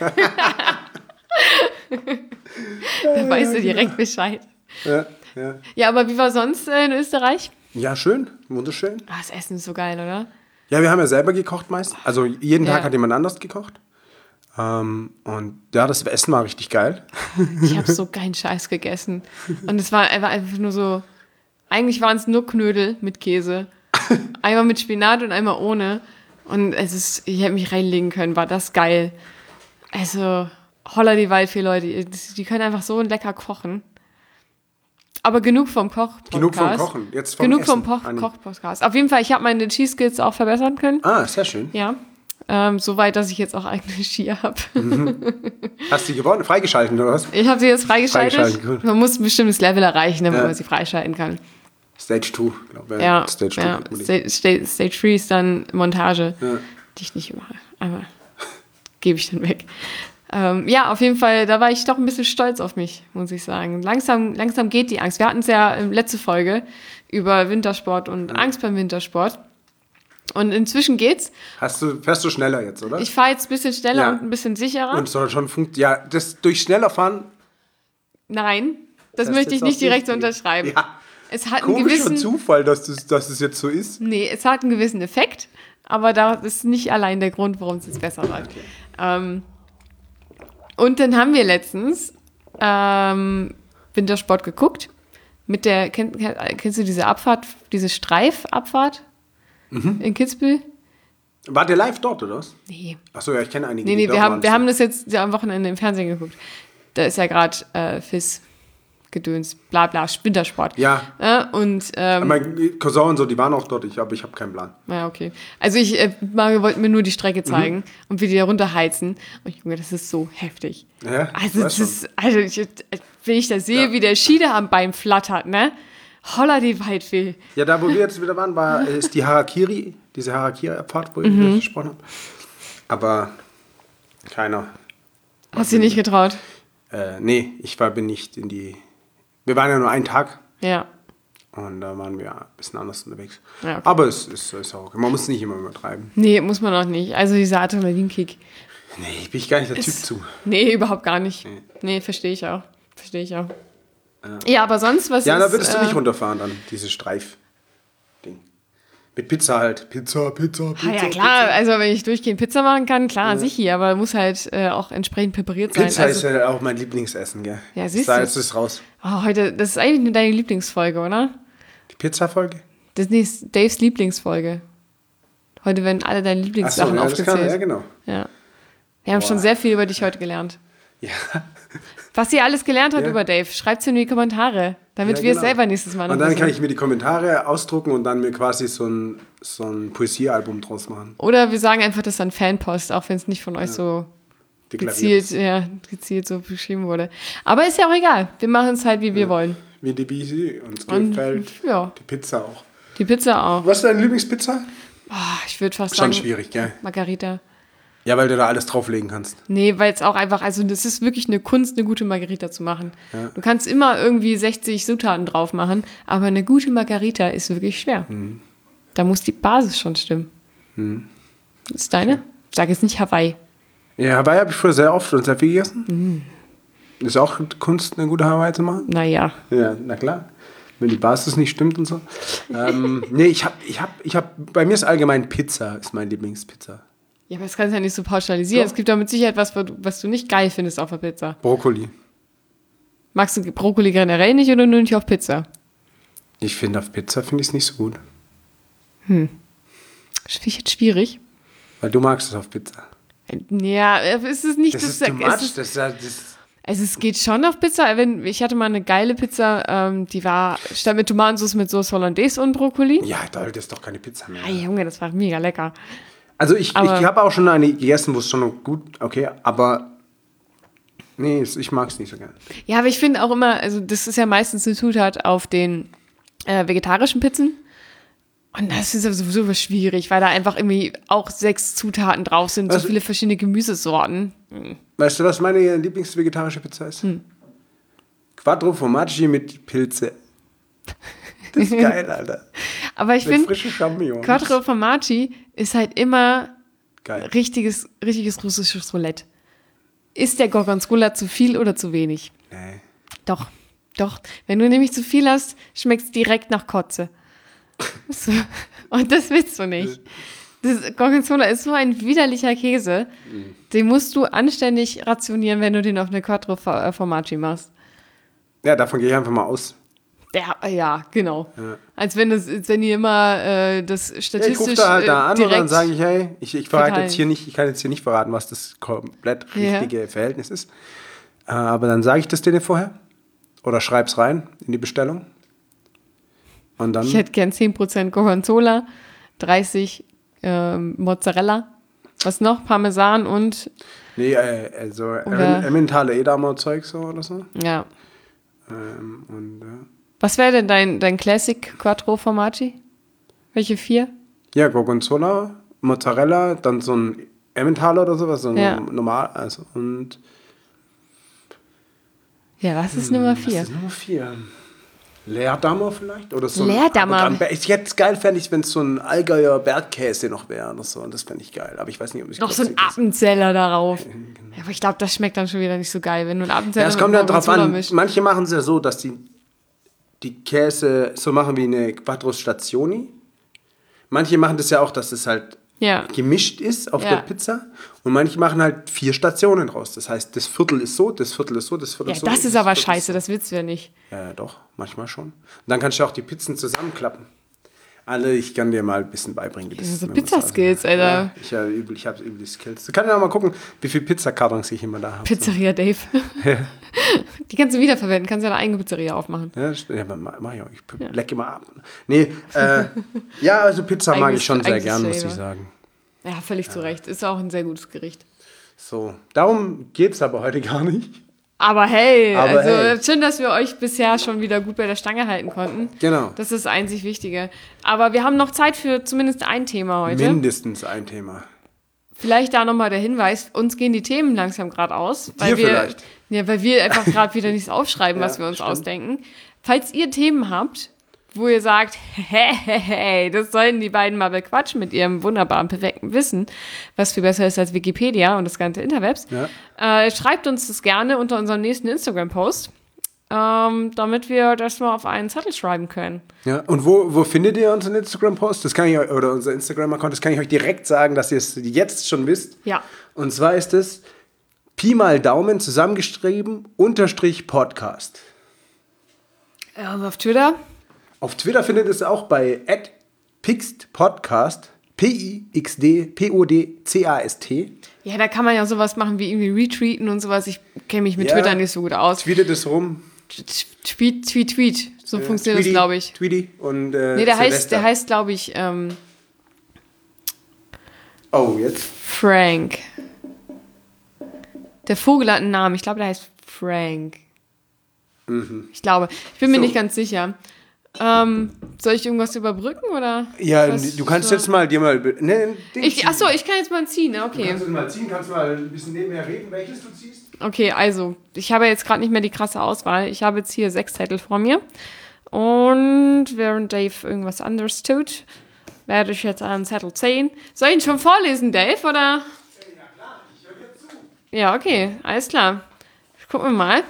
Speaker 2: Da weißt du direkt Bescheid.
Speaker 1: Ja, ja.
Speaker 2: Ja, aber wie war sonst äh, in Österreich?
Speaker 1: ja, schön, wunderschön.
Speaker 2: Ah, das Essen ist so geil, oder?
Speaker 1: Ja, wir haben ja selber gekocht meist. Also jeden Tag
Speaker 2: Ja.
Speaker 1: hat jemand anders gekocht. Ähm, und ja, das Essen war richtig geil.
Speaker 2: Ich habe so geilen Scheiß gegessen. Und es war einfach, einfach nur so, eigentlich waren es nur Knödel mit Käse. Einmal mit Spinat und einmal ohne. Und es ist, ich hätte mich reinlegen können, war das geil. Also, holla die Waldfee, Leute, die, die können einfach so lecker kochen. Aber genug vom Koch-Podcast.
Speaker 1: Genug vom Kochen, jetzt vom
Speaker 2: Genug
Speaker 1: Essen.
Speaker 2: vom Koch- Koch-Podcast. Auf jeden Fall, ich habe meine Ski-Skills auch verbessern können.
Speaker 1: Ah, sehr schön.
Speaker 2: Ja. Ähm, Soweit, dass ich jetzt auch eigene Skier habe.
Speaker 1: Hast du die gewonnen? Freigeschalten, oder was?
Speaker 2: Ich habe sie jetzt freigeschaltet.
Speaker 1: Freigeschalten, cool.
Speaker 2: Man muss ein bestimmtes Level erreichen, damit
Speaker 1: Ja.
Speaker 2: man sie freischalten kann.
Speaker 1: Stage zwei, glaube ich.
Speaker 2: Ja,
Speaker 1: Stage
Speaker 2: ja.
Speaker 1: zwei.
Speaker 2: Stage, Stage drei ist dann Montage,
Speaker 1: Ja.
Speaker 2: die ich nicht mache. Aber gebe ich dann weg. Ähm, ja, auf jeden Fall, da war ich doch ein bisschen stolz auf mich, muss ich sagen. Langsam, langsam geht die Angst. Wir hatten es ja in letzte Folge über Wintersport und
Speaker 1: Ja.
Speaker 2: Angst beim Wintersport. Und inzwischen geht's.
Speaker 1: Hast du, fährst du schneller jetzt, oder?
Speaker 2: Ich fahre jetzt ein bisschen schneller
Speaker 1: Ja.
Speaker 2: und ein bisschen sicherer.
Speaker 1: Und soll schon funktionieren. Ja, das durch schneller fahren.
Speaker 2: Nein, das,
Speaker 1: Das
Speaker 2: möchte
Speaker 1: ist
Speaker 2: ich nicht
Speaker 1: auch
Speaker 2: direkt
Speaker 1: wichtig.
Speaker 2: unterschreiben.
Speaker 1: Ja,
Speaker 2: Es hat einen
Speaker 1: komischer
Speaker 2: gewissen,
Speaker 1: Zufall, dass das, dass es jetzt so ist.
Speaker 2: nee, es hat einen gewissen Effekt, aber das ist nicht allein der Grund, warum es jetzt besser läuft.
Speaker 1: Okay.
Speaker 2: Ähm, und dann haben wir letztens ähm, Wintersport geguckt. Mit der, kenn, kenn, kennst du diese Abfahrt, diese Streifabfahrt
Speaker 1: Mhm.
Speaker 2: in Kitzbühel?
Speaker 1: War der live dort, oder was?
Speaker 2: Nee.
Speaker 1: Achso, ja, ich kenne einige.
Speaker 2: Nee,
Speaker 1: die
Speaker 2: nee,
Speaker 1: dort
Speaker 2: wir haben,
Speaker 1: waren.
Speaker 2: wir haben das jetzt am Wochenende im Fernsehen geguckt. Da ist ja gerade äh, F I S, Gedöns, bla bla, Wintersport.
Speaker 1: Ja,
Speaker 2: Ja, und ähm,
Speaker 1: mein Cousin und so, die waren auch dort, ich, aber ich habe keinen Plan.
Speaker 2: ja, okay. Also ich, äh, Mario wollte mir nur die Strecke zeigen
Speaker 1: Mhm.
Speaker 2: und wie die da runterheizen. Und Junge, das ist so heftig.
Speaker 1: Ja,
Speaker 2: Also
Speaker 1: weiß
Speaker 2: das
Speaker 1: schon.
Speaker 2: ist, also ich, wenn ich das sehe,
Speaker 1: Ja.
Speaker 2: wie der Ski da am Bein flattert, ne? Holla die Waldfee.
Speaker 1: Ja, da wo wir jetzt wieder waren, war, ist die Harakiri, diese Harakiri-Abfahrt, wo ich
Speaker 2: Mhm.
Speaker 1: gesprochen habe. Aber keiner.
Speaker 2: Hast du nicht getraut?
Speaker 1: Äh, nee, ich war, bin nicht in die. Wir waren ja nur einen Tag
Speaker 2: Ja.
Speaker 1: und da waren wir ein bisschen anders unterwegs.
Speaker 2: Ja, okay.
Speaker 1: Aber es ist, ist auch okay. Man muss es nicht immer übertreiben.
Speaker 2: Nee, muss man auch nicht. Also dieser Adrenalinkick.
Speaker 1: Nee, bin ich gar nicht der Typ
Speaker 2: Ist-
Speaker 1: zu.
Speaker 2: Nee, überhaupt gar nicht.
Speaker 1: Nee.
Speaker 2: Nee, verstehe ich auch. Verstehe ich auch. Ja, aber sonst, was
Speaker 1: Ja,
Speaker 2: ist...
Speaker 1: da würdest du
Speaker 2: äh,
Speaker 1: nicht runterfahren dann, dieses Streif-Ding. Mit Pizza halt. Pizza, Pizza, Pizza.
Speaker 2: Ah, ja, klar, also wenn ich durchgehend Pizza machen kann, klar, sicher, aber muss halt äh, auch entsprechend präpariert sein.
Speaker 1: Pizza
Speaker 2: also,
Speaker 1: ist ja auch mein Lieblingsessen, gell?
Speaker 2: Ja, siehst
Speaker 1: da
Speaker 2: du.
Speaker 1: ist es raus.
Speaker 2: oh, heute, das ist eigentlich nur deine Lieblingsfolge, oder?
Speaker 1: Die Pizza-Folge?
Speaker 2: Das ist Daves Lieblingsfolge. Heute werden alle deine
Speaker 1: Achso,
Speaker 2: Lieblingssachen
Speaker 1: ja, das kann,
Speaker 2: aufgezählt.
Speaker 1: ja, genau.
Speaker 2: Ja. Wir haben
Speaker 1: Boah.
Speaker 2: schon sehr viel über dich heute gelernt.
Speaker 1: Ja,
Speaker 2: Was ihr alles gelernt habt
Speaker 1: Ja.
Speaker 2: über Dave, schreibt es in die Kommentare, damit
Speaker 1: ja,
Speaker 2: wir
Speaker 1: genau.
Speaker 2: es selber nächstes Mal noch
Speaker 1: Und dann
Speaker 2: wissen.
Speaker 1: kann ich mir die Kommentare ausdrucken und dann mir quasi so ein, so ein Poesiealbum draus machen.
Speaker 2: Oder wir sagen einfach, das ist ein Fanpost, auch wenn es nicht von euch so
Speaker 1: Deklariert.
Speaker 2: gezielt, ja, gezielt so beschrieben wurde. Aber ist ja auch egal. Wir machen es halt, wie wir wollen.
Speaker 1: Wie die B C, uns
Speaker 2: Und
Speaker 1: gefällt.
Speaker 2: ja,
Speaker 1: Die Pizza auch.
Speaker 2: die Pizza auch.
Speaker 1: Was ist deine Lieblingspizza?
Speaker 2: Ah, ich würde fast
Speaker 1: Schon
Speaker 2: sagen,
Speaker 1: schwierig, gell?
Speaker 2: Margarita.
Speaker 1: Ja, weil du da alles drauflegen kannst.
Speaker 2: Nee, weil es auch einfach, also das ist wirklich eine Kunst, eine gute Margarita zu machen.
Speaker 1: Ja.
Speaker 2: Du kannst immer irgendwie sechzig Zutaten drauf machen, aber eine gute Margarita ist wirklich schwer.
Speaker 1: Mhm.
Speaker 2: Da muss die Basis schon stimmen. Das ist deine? Sag jetzt nicht Hawaii.
Speaker 1: Ja, Hawaii habe ich früher sehr oft und sehr viel gegessen.
Speaker 2: Mhm.
Speaker 1: Ist auch Kunst, eine gute Hawaii zu machen.
Speaker 2: Naja.
Speaker 1: Ja, na klar. Wenn die Basis nicht stimmt und so. ähm, nee, ich hab, ich hab, ich hab, bei mir ist allgemein Pizza, ist mein Lieblingspizza.
Speaker 2: Ja, aber das kannst du ja nicht so pauschalisieren.
Speaker 1: Doch.
Speaker 2: Es gibt da mit Sicherheit was, was du nicht geil findest auf der Pizza.
Speaker 1: Brokkoli.
Speaker 2: Magst du Brokkoli generell nicht oder nur nicht auf Pizza?
Speaker 1: Ich finde, auf Pizza finde ich es nicht so gut.
Speaker 2: Finde ich jetzt schwierig.
Speaker 1: Weil du magst es auf Pizza.
Speaker 2: Ja, ist es nicht...
Speaker 1: Das,
Speaker 2: Das,
Speaker 1: ist too
Speaker 2: es
Speaker 1: much.
Speaker 2: ist-
Speaker 1: Das, ist- das,
Speaker 2: Also es geht schon auf Pizza. Wenn, ich hatte mal eine geile Pizza, ähm, die war statt mit Tomatensauce mit Sauce Hollandaise und Brokkoli.
Speaker 1: ja, toll, das ist doch keine Pizza mehr.
Speaker 2: Ah, Junge, das war mega lecker.
Speaker 1: Also ich,
Speaker 2: Aber-
Speaker 1: ich habe auch schon eine gegessen, wo es schon noch gut, okay, aber nee, es- ich mag es nicht so gern.
Speaker 2: Ja, aber ich finde auch immer, also das ist ja meistens eine Zutat auf den äh, vegetarischen Pizzen. Und das ist ja sowieso was schwierig, weil da einfach irgendwie auch sechs Zutaten drauf sind, so
Speaker 1: Also-
Speaker 2: viele verschiedene Gemüsesorten.
Speaker 1: Weißt du, was meine Lieblingsvegetarische Pizza ist?
Speaker 2: Hm.
Speaker 1: Quattro Formaggi mit Pilze. Das ist geil, Alter.
Speaker 2: Aber ich
Speaker 1: Mit
Speaker 2: finde,
Speaker 1: frischen Champignons.
Speaker 2: Quattro Formaggi ist halt immer
Speaker 1: Geil.
Speaker 2: richtiges, richtiges russisches Roulette. Ist der Gorgonzola zu viel oder zu wenig?
Speaker 1: Nee.
Speaker 2: Doch, doch. Wenn du nämlich zu viel hast, schmeckt es direkt nach Kotze. So. Und das willst du nicht. Das Gorgonzola ist so ein widerlicher Käse. Mhm. Den musst du anständig rationieren, wenn du den auf eine Quattro Formaggi machst.
Speaker 1: Ja, davon gehe ich einfach mal aus.
Speaker 2: Ja, ja, genau. Ja. Als wenn das, als wenn die immer äh, das statistisch ja, ich rufe
Speaker 1: da halt da an
Speaker 2: direkt
Speaker 1: und dann sage ich, hey, ich, ich verrate jetzt hier nicht, ich kann jetzt hier nicht verraten, was das komplett richtige ja. Verhältnis ist. Äh, aber dann sage ich das denen vorher oder schreib's rein in die Bestellung. Und dann.
Speaker 2: Ich hätte gern zehn Prozent Gorgonzola, dreißig ähm, Mozzarella. Was noch? Parmesan und.
Speaker 1: Nee, äh, also Emmentaler Edamer Zeug so oder so.
Speaker 2: Ja.
Speaker 1: Ähm, und ja.
Speaker 2: Was wäre denn dein, dein Classic Quattro Formaggi? Welche vier?
Speaker 1: Ja, Gorgonzola, Mozzarella, dann so ein Emmentaler oder sowas, so
Speaker 2: ja.
Speaker 1: normal, also und
Speaker 2: ja, was ist hm, Nummer vier?
Speaker 1: Was ist Nummer vier? Leerdammer vielleicht? Oder so
Speaker 2: Leerdammer.
Speaker 1: Ein, ich hätte es geil, fände ich, wenn es so ein Allgäuer Bergkäse noch wäre oder so. Und das fände ich geil. Aber ich weiß nicht, ob ich
Speaker 2: noch so ein Appenzeller darauf. Ja, genau. Ja, aber ich glaube, das schmeckt dann schon wieder nicht so geil, wenn du einen Appenzeller
Speaker 1: ja, es kommt ja drauf an. Mischt. Manche machen es ja so, dass die die Käse so machen wie eine Quattro Stazioni. Manche machen das ja auch, dass es halt ja. gemischt ist auf ja. der Pizza. Und manche machen halt vier Stationen draus. Das heißt, das Viertel ist so, das Viertel ist so, das Viertel
Speaker 2: ja,
Speaker 1: ist so.
Speaker 2: Das ist
Speaker 1: das
Speaker 2: aber
Speaker 1: Viertel
Speaker 2: scheiße,
Speaker 1: so.
Speaker 2: Das willst du ja nicht.
Speaker 1: Ja, ja, doch, manchmal schon. Und dann kannst du auch die Pizzen zusammenklappen. Alle, ich kann dir mal ein bisschen beibringen. Wie das
Speaker 2: ja, so Pizzaskills, Alter.
Speaker 1: Ja, ich ja, übel, ich habe übel die Skills. Du kannst ja mal gucken, wie viele Pizzakartons ich immer da habe.
Speaker 2: Pizzeria so. Dave. Ja. Die kannst du wiederverwenden, kannst ja eine eigene Pizzeria aufmachen.
Speaker 1: Ja, ja mach ich auch. Ich ja. lecke immer ab. Nee, äh, ja, also Pizza mag ich schon sehr gern, muss ich sagen.
Speaker 2: Ja, völlig ja. zu Recht. Ist auch ein sehr gutes Gericht.
Speaker 1: So, darum geht's aber heute gar nicht.
Speaker 2: Aber hey,
Speaker 1: aber
Speaker 2: also
Speaker 1: hey.
Speaker 2: schön, dass wir euch bisher schon wieder gut bei der Stange halten konnten.
Speaker 1: Genau.
Speaker 2: Das ist das einzig Wichtige. Aber wir haben noch Zeit für zumindest ein Thema heute.
Speaker 1: Mindestens ein Thema.
Speaker 2: Vielleicht da nochmal der Hinweis, uns gehen die Themen langsam gerade aus. Weil
Speaker 1: Dir
Speaker 2: wir,
Speaker 1: vielleicht.
Speaker 2: Ja, weil wir einfach gerade wieder nichts aufschreiben, ja, was wir uns
Speaker 1: stimmt.
Speaker 2: ausdenken. Falls ihr Themen habt, wo ihr sagt, hey, hey, hey, das sollen die beiden mal bequatschen mit ihrem wunderbaren, perfekten Wissen, was viel besser ist als Wikipedia und das ganze Interwebs, ja. äh, schreibt uns das gerne unter unserem nächsten Instagram-Post, ähm, damit wir das mal auf einen Zettel schreiben können.
Speaker 1: Ja, und wo, wo findet ihr unseren Instagram-Post? Das kann ich, oder unser Instagram-Account, das kann ich euch direkt sagen, dass ihr es jetzt schon wisst.
Speaker 2: Ja.
Speaker 1: Und zwar ist es Pi mal Daumen zusammengeschrieben, Unterstrich Podcast.
Speaker 2: Ähm, auf Twitter?
Speaker 1: Auf Twitter findet ihr es auch bei at pixdpodcast, P I X D P O D C A S T.
Speaker 2: Ja, da kann man ja sowas machen wie irgendwie retweeten und sowas. Ich kenne mich mit ja, Twitter nicht so gut aus.
Speaker 1: Tweetet es rum.
Speaker 2: Tweet, tweet, tweet. So äh, funktioniert
Speaker 1: Tweety,
Speaker 2: das, glaube ich.
Speaker 1: Tweety und äh,
Speaker 2: Nee, der Silvester. heißt, der heißt, glaube ich, ähm,
Speaker 1: Oh, jetzt?
Speaker 2: Frank. Der Vogel hat einen Namen. Ich glaube, der heißt Frank.
Speaker 1: Mhm.
Speaker 2: Ich glaube. Ich bin mir
Speaker 1: so.
Speaker 2: nicht ganz sicher. Ähm, soll ich irgendwas überbrücken, oder?
Speaker 1: Ja,
Speaker 2: was,
Speaker 1: du kannst
Speaker 2: so?
Speaker 1: jetzt mal dir mal... Ne,
Speaker 2: ich, achso, ich kann jetzt mal ziehen, okay.
Speaker 1: Du kannst es mal ziehen, kannst mal ein bisschen nebenher reden, welches du ziehst.
Speaker 2: Okay, also, ich habe jetzt gerade nicht mehr die krasse Auswahl. Ich habe jetzt hier sechs Zettel vor mir. Und während Dave irgendwas anderes tut, werde ich jetzt einen Zettel ziehen. Soll ich ihn schon vorlesen, Dave, oder?
Speaker 1: Ja, klar, ich höre dir zu.
Speaker 2: Ja, okay, alles klar. Gucken wir mal.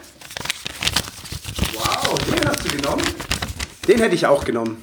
Speaker 1: Wow, den hast du genommen? Den hätte ich auch genommen.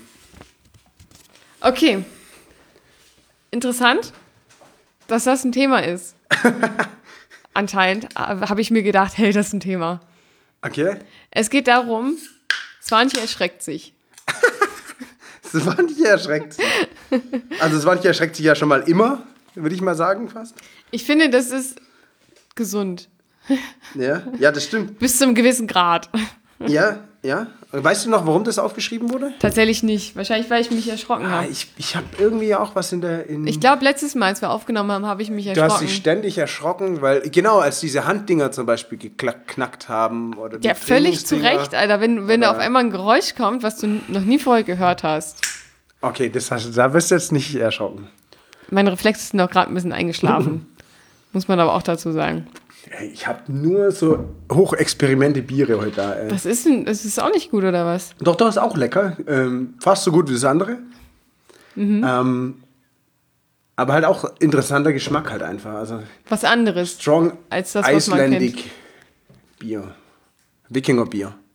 Speaker 2: Okay. Interessant, dass das ein Thema ist. Anscheinend habe ich mir gedacht, hey, das ist ein Thema.
Speaker 1: Okay.
Speaker 2: Es geht darum, Swantje erschreckt sich.
Speaker 1: Swantje erschreckt sich. Also Swantje erschreckt sich ja schon mal immer, würde ich mal sagen fast.
Speaker 2: Ich finde, das ist gesund.
Speaker 1: Ja, ja, das stimmt.
Speaker 2: Bis zu einem gewissen Grad.
Speaker 1: Ja, ja. Weißt du noch, warum das aufgeschrieben wurde?
Speaker 2: Tatsächlich nicht. Wahrscheinlich, weil ich mich erschrocken
Speaker 1: ah,
Speaker 2: habe.
Speaker 1: Ich, ich habe irgendwie auch was in der... In
Speaker 2: ich glaube, letztes Mal, als wir aufgenommen haben, habe ich mich erschrocken.
Speaker 1: Du hast dich ständig erschrocken, weil... Genau, als diese Handdinger zum Beispiel geknackt haben. Oder die
Speaker 2: ja, völlig zu Recht, Alter. Wenn, wenn da auf einmal ein Geräusch kommt, was du noch nie vorher gehört hast.
Speaker 1: Okay, das hast, da bist du jetzt nicht erschrocken.
Speaker 2: Meine Reflexe sind noch gerade ein bisschen eingeschlafen. Muss man aber auch dazu sagen.
Speaker 1: Ich habe nur so hochexperimente Biere heute da. Ey.
Speaker 2: Was ist denn? Das ist auch nicht gut, oder was?
Speaker 1: Doch, doch, ist auch lecker. Ähm, fast so gut wie das andere. Mhm. Ähm, aber halt auch interessanter Geschmack halt einfach. Also
Speaker 2: was anderes.
Speaker 1: Strong
Speaker 2: als das, was man
Speaker 1: Icelandic
Speaker 2: kennt.
Speaker 1: Bier. Wikinger Bier.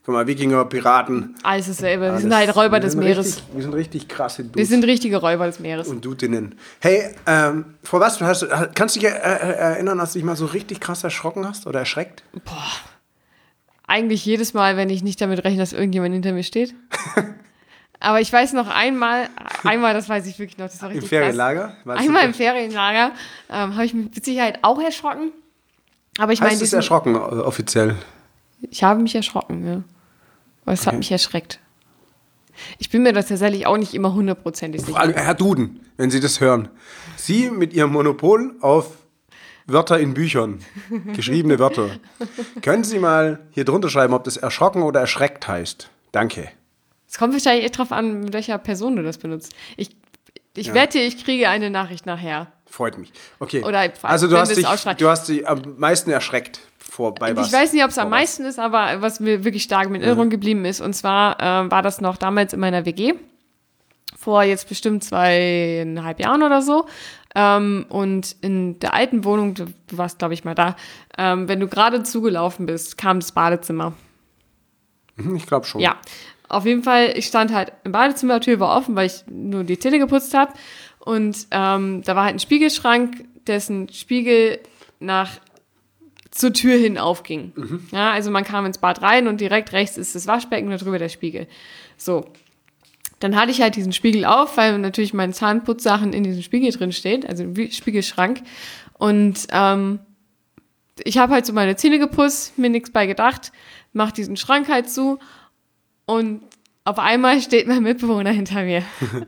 Speaker 1: Guck mal, Wikinger, Piraten.
Speaker 2: Alles dasselbe. Wir
Speaker 1: alles.
Speaker 2: sind halt Räuber
Speaker 1: wir
Speaker 2: des
Speaker 1: sind
Speaker 2: Meeres.
Speaker 1: Richtig, wir sind richtig krasse Dudes.
Speaker 2: Wir sind richtige Räuber des Meeres.
Speaker 1: Und Dutinnen. Hey, ähm, vor was hast du, kannst du dich äh, erinnern, dass du dich mal so richtig krass erschrocken hast oder erschreckt?
Speaker 2: Boah. Eigentlich jedes Mal, wenn ich nicht damit rechne, dass irgendjemand hinter mir steht. Aber ich weiß noch einmal, einmal, das weiß ich wirklich noch, das war richtig
Speaker 1: Im Ferienlager?
Speaker 2: krass. Einmal im Ferienlager ähm, habe ich mich mit Sicherheit auch erschrocken. Aber ich meine,
Speaker 1: heißt es erschrocken offiziell?
Speaker 2: Ich habe mich erschrocken, ja. Aber es okay. hat mich erschreckt. Ich bin mir das tatsächlich auch nicht immer hundertprozentig sicher.
Speaker 1: Frage, Herr Duden, wenn Sie das hören. Sie mit Ihrem Monopol auf Wörter in Büchern, geschriebene Wörter. Können Sie mal hier drunter schreiben, ob das erschrocken oder erschreckt heißt? Danke.
Speaker 2: Es kommt wahrscheinlich echt drauf an, mit welcher Person du das benutzt. Ich, ich ja. wette, ich kriege eine Nachricht nachher.
Speaker 1: Freut mich. Okay.
Speaker 2: Oder
Speaker 1: also du hast, dich, du hast dich am meisten erschreckt vor bei was?
Speaker 2: Ich weiß nicht, ob es am meisten ist, aber was mir wirklich stark in Erinnerung mhm. geblieben ist, und zwar äh, war das noch damals in meiner W G, vor jetzt bestimmt zweieinhalb Jahren oder so. Ähm, und in der alten Wohnung, du, du warst, glaube ich, mal da, ähm, wenn du gerade zugelaufen bist, kam das Badezimmer.
Speaker 1: Ich glaube schon.
Speaker 2: Ja, auf jeden Fall, ich stand halt im Badezimmer, die Tür war offen, weil ich nur die Zähne geputzt habe. Und ähm, da war halt ein Spiegelschrank, dessen Spiegel nach zur Tür hin aufging. Mhm. Ja, also man kam ins Bad rein und direkt rechts ist das Waschbecken und darüber der Spiegel. So. Dann hatte ich halt diesen Spiegel auf, weil natürlich meine Zahnputzsachen in diesem Spiegel drin steht, also im Spiegelschrank. Und ähm, ich habe halt so meine Zähne geputzt, mir nichts bei gedacht, mach diesen Schrank halt zu und auf einmal steht mein Mitbewohner hinter mir.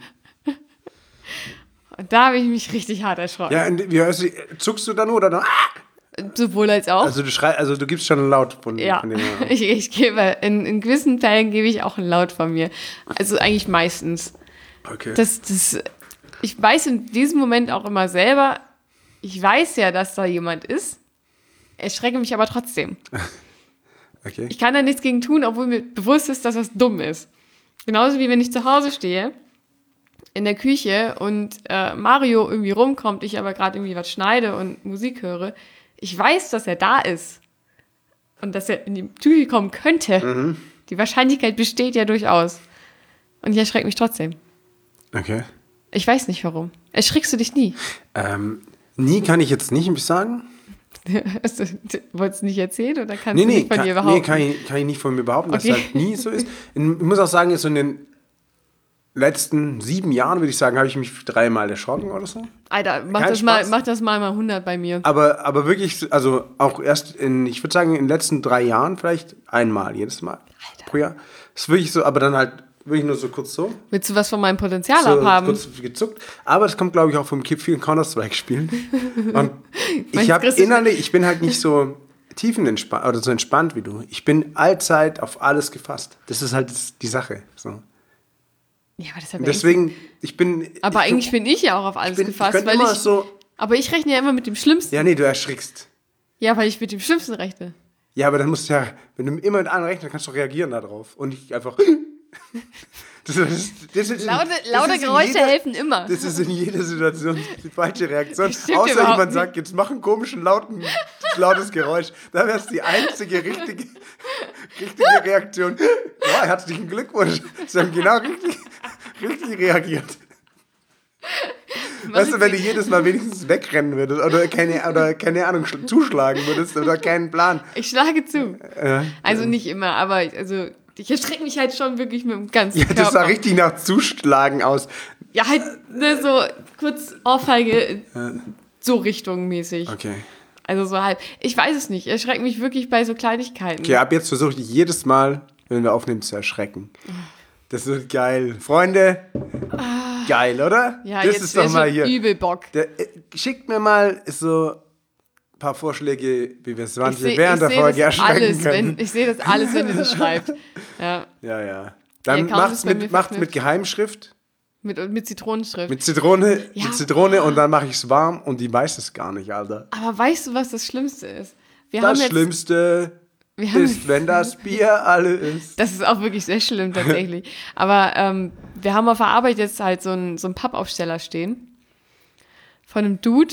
Speaker 2: Und da habe ich mich richtig hart erschrocken.
Speaker 1: Ja, und wie hörst du, zuckst du dann oder dann?
Speaker 2: Sowohl als auch.
Speaker 1: Also du schrei, also du gibst schon einen Laut von,
Speaker 2: ja.
Speaker 1: von dem. Ja.
Speaker 2: ich, ich gebe, in, in gewissen Fällen gebe ich auch einen Laut von mir. Also eigentlich meistens.
Speaker 1: Okay.
Speaker 2: Das, das, ich weiß in diesem Moment auch immer selber, ich weiß ja, dass da jemand ist, erschrecke mich aber trotzdem.
Speaker 1: Okay.
Speaker 2: Ich kann da nichts gegen tun, obwohl mir bewusst ist, dass das dumm ist. Genauso wie wenn ich zu Hause stehe, in der Küche und äh, Mario irgendwie rumkommt, ich aber gerade irgendwie was schneide und Musik höre. Ich weiß, dass er da ist und dass er in die Küche kommen könnte. Mhm. Die Wahrscheinlichkeit besteht ja durchaus. Und ich erschrecke mich trotzdem.
Speaker 1: Okay.
Speaker 2: Ich weiß nicht, warum. Erschrickst du dich nie?
Speaker 1: Ähm, nie kann ich jetzt nicht sagen.
Speaker 2: Hast du, wolltest du nicht erzählen oder kannst
Speaker 1: nee,
Speaker 2: du
Speaker 1: nee,
Speaker 2: nicht von
Speaker 1: kann, dir
Speaker 2: behaupten?
Speaker 1: Nee, kann ich, kann ich nicht von mir behaupten,
Speaker 2: okay.
Speaker 1: dass es halt nie so ist. Ich muss auch sagen, so in den letzten sieben Jahren, würde ich sagen, habe ich mich dreimal erschrocken oder so.
Speaker 2: Alter, mach das, mal, mach das mal mal hundert bei mir.
Speaker 1: Aber, aber wirklich, also auch erst in, ich würde sagen, in den letzten drei Jahren vielleicht einmal, jedes Mal
Speaker 2: Alter.
Speaker 1: pro Jahr. Das ist wirklich so, aber dann halt wirklich nur so kurz so.
Speaker 2: Willst du was von meinem Potenzial
Speaker 1: so
Speaker 2: abhaben?
Speaker 1: Kurz gezuckt. Aber das kommt, glaube ich, auch vom vielen Counter-Strike-Spielen. Und ich habe innerlich, ich bin halt nicht so tiefenentspannt oder so entspannt wie du. Ich bin allzeit auf alles gefasst. Das ist halt die Sache. So.
Speaker 2: Ja, aber das hat
Speaker 1: Deswegen, ich bin...
Speaker 2: Aber
Speaker 1: ich,
Speaker 2: eigentlich bin ich ja auch auf alles
Speaker 1: ich bin,
Speaker 2: gefasst.
Speaker 1: Ich
Speaker 2: weil
Speaker 1: immer
Speaker 2: ich,
Speaker 1: so,
Speaker 2: aber ich rechne ja immer mit dem Schlimmsten.
Speaker 1: ja, nee, du erschrickst.
Speaker 2: Ja, weil ich mit dem Schlimmsten rechne.
Speaker 1: Ja, aber dann musst du ja, wenn du immer mit anderen rechnest, kannst du reagieren darauf. Und nicht einfach... Das, das, das ist
Speaker 2: laute
Speaker 1: in,
Speaker 2: laute
Speaker 1: das
Speaker 2: Geräusche
Speaker 1: jeder,
Speaker 2: helfen immer.
Speaker 1: Das ist in jeder Situation die falsche Reaktion.
Speaker 2: Stimmt
Speaker 1: Außer
Speaker 2: überhaupt
Speaker 1: jemand
Speaker 2: nicht.
Speaker 1: sagt, jetzt mach einen komischen, lauten, lautes Geräusch. Da wäre es die einzige richtige, richtige Reaktion. Ja, herzlichen Glückwunsch. Sie haben genau richtig, richtig reagiert. Weißt du, wenn du jedes Mal wenigstens wegrennen würdest oder keine, oder keine Ahnung, zuschlagen würdest oder keinen Plan.
Speaker 2: Ich schlage zu.
Speaker 1: Äh,
Speaker 2: also nicht immer, aber also ich erschrecke mich halt schon wirklich mit dem ganzen
Speaker 1: ja,
Speaker 2: Körper.
Speaker 1: das sah richtig nach Zuschlagen aus.
Speaker 2: Ja, halt ne, so kurz Ohrfeige, so richtungmäßig.
Speaker 1: Okay.
Speaker 2: Also so halb. Ich weiß es nicht. Ich erschrecke mich wirklich bei so Kleinigkeiten.
Speaker 1: Okay, ab jetzt versuche ich jedes Mal, wenn wir aufnehmen, zu erschrecken. Das wird geil. Freunde, ah, geil, oder?
Speaker 2: Ja,
Speaker 1: das
Speaker 2: jetzt
Speaker 1: ist doch mal hier.
Speaker 2: Übel Bock.
Speaker 1: Der, äh, schickt mir mal so ein paar Vorschläge, wie wir es während
Speaker 2: seh,
Speaker 1: der Folge erschrecken
Speaker 2: alles,
Speaker 1: können.
Speaker 2: Wenn, ich sehe das alles, wenn ihr das schreibt. Ja,
Speaker 1: ja. ja. Dann
Speaker 2: Der
Speaker 1: macht's
Speaker 2: Account ist
Speaker 1: mit,
Speaker 2: bei mir
Speaker 1: macht's mit Geheimschrift.
Speaker 2: mit, mit Zitronenschrift.
Speaker 1: Mit Zitrone,
Speaker 2: Ja.
Speaker 1: mit Zitrone und dann mache ich es warm und die weiß es gar nicht, Alter.
Speaker 2: Aber weißt du, was das Schlimmste ist? Wir
Speaker 1: Das
Speaker 2: haben jetzt,
Speaker 1: Schlimmste
Speaker 2: wir haben,
Speaker 1: ist, wenn das Bier alle ist.
Speaker 2: Das ist auch wirklich sehr schlimm tatsächlich. Aber ähm, wir haben auf der Arbeit jetzt halt so einen so einen Pappaufsteller stehen. Von einem Dude.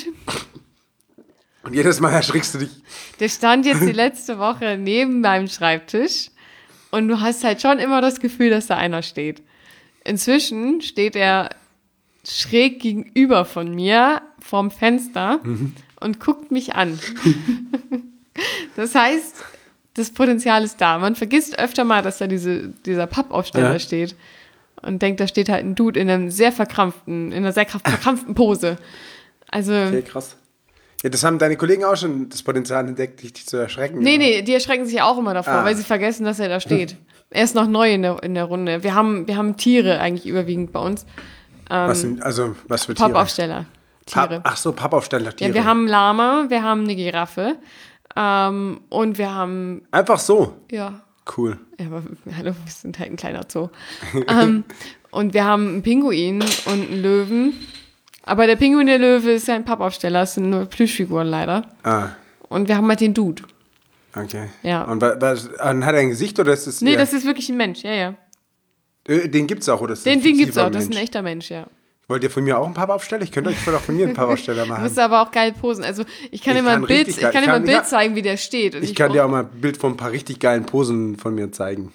Speaker 1: Und jedes Mal erschrickst du dich.
Speaker 2: Der stand jetzt die letzte Woche neben meinem Schreibtisch Und du hast halt schon immer das Gefühl, dass da einer steht. Inzwischen steht er schräg gegenüber von mir vorm Fenster mhm. und guckt mich an. Das heißt, das Potenzial ist da. Man vergisst öfter mal, dass da diese, dieser Pappaufsteller ja. steht und denkt, da steht halt ein Dude in einem sehr verkrampften, in einer sehr verkrampften Pose. Also
Speaker 1: okay, krass. Ja, das haben deine Kollegen auch schon das Potenzial entdeckt, dich zu erschrecken.
Speaker 2: Nee,
Speaker 1: oder?
Speaker 2: nee, die erschrecken sich auch immer davor, ah. weil sie vergessen, dass er da steht. Er ist noch neu in der, in der Runde. Wir haben, wir haben Tiere eigentlich überwiegend bei uns. Ähm,
Speaker 1: was sind, also, was für Tiere?
Speaker 2: Pappaufsteller. Tiere.
Speaker 1: Papp, ach so, Pappaufsteller, Tiere.
Speaker 2: Ja, wir haben einen Lama, wir haben eine Giraffe ähm, und wir haben...
Speaker 1: Einfach so?
Speaker 2: Ja.
Speaker 1: Cool.
Speaker 2: Ja, aber hallo, wir sind halt ein kleiner Zoo. ähm, und wir haben einen Pinguin und einen Löwen. Aber der Pinguin und der Löwe ist ja ein Pappaufsteller, das sind nur Plüschfiguren leider. Ah. Und wir haben halt den Dude.
Speaker 1: Okay.
Speaker 2: Ja.
Speaker 1: Und was, was, hat er ein Gesicht oder ist das...
Speaker 2: Nee, das ist wirklich ein Mensch, ja, ja.
Speaker 1: Den gibt's auch, oder? Ist
Speaker 2: den den gibt's auch, das ist ein echter Mensch, ja.
Speaker 1: Wollt ihr von mir auch einen Pappaufsteller? Ich könnte euch voll auch von mir einen Pappaufsteller machen.
Speaker 2: Du musst aber auch geil posen. Also ich kann ich dir mal ein Bild, ich kann dir mal ein Bild ja, zeigen, wie der steht. Und
Speaker 1: ich, ich kann dir auch mal ein Bild von ein paar richtig geilen Posen von mir zeigen.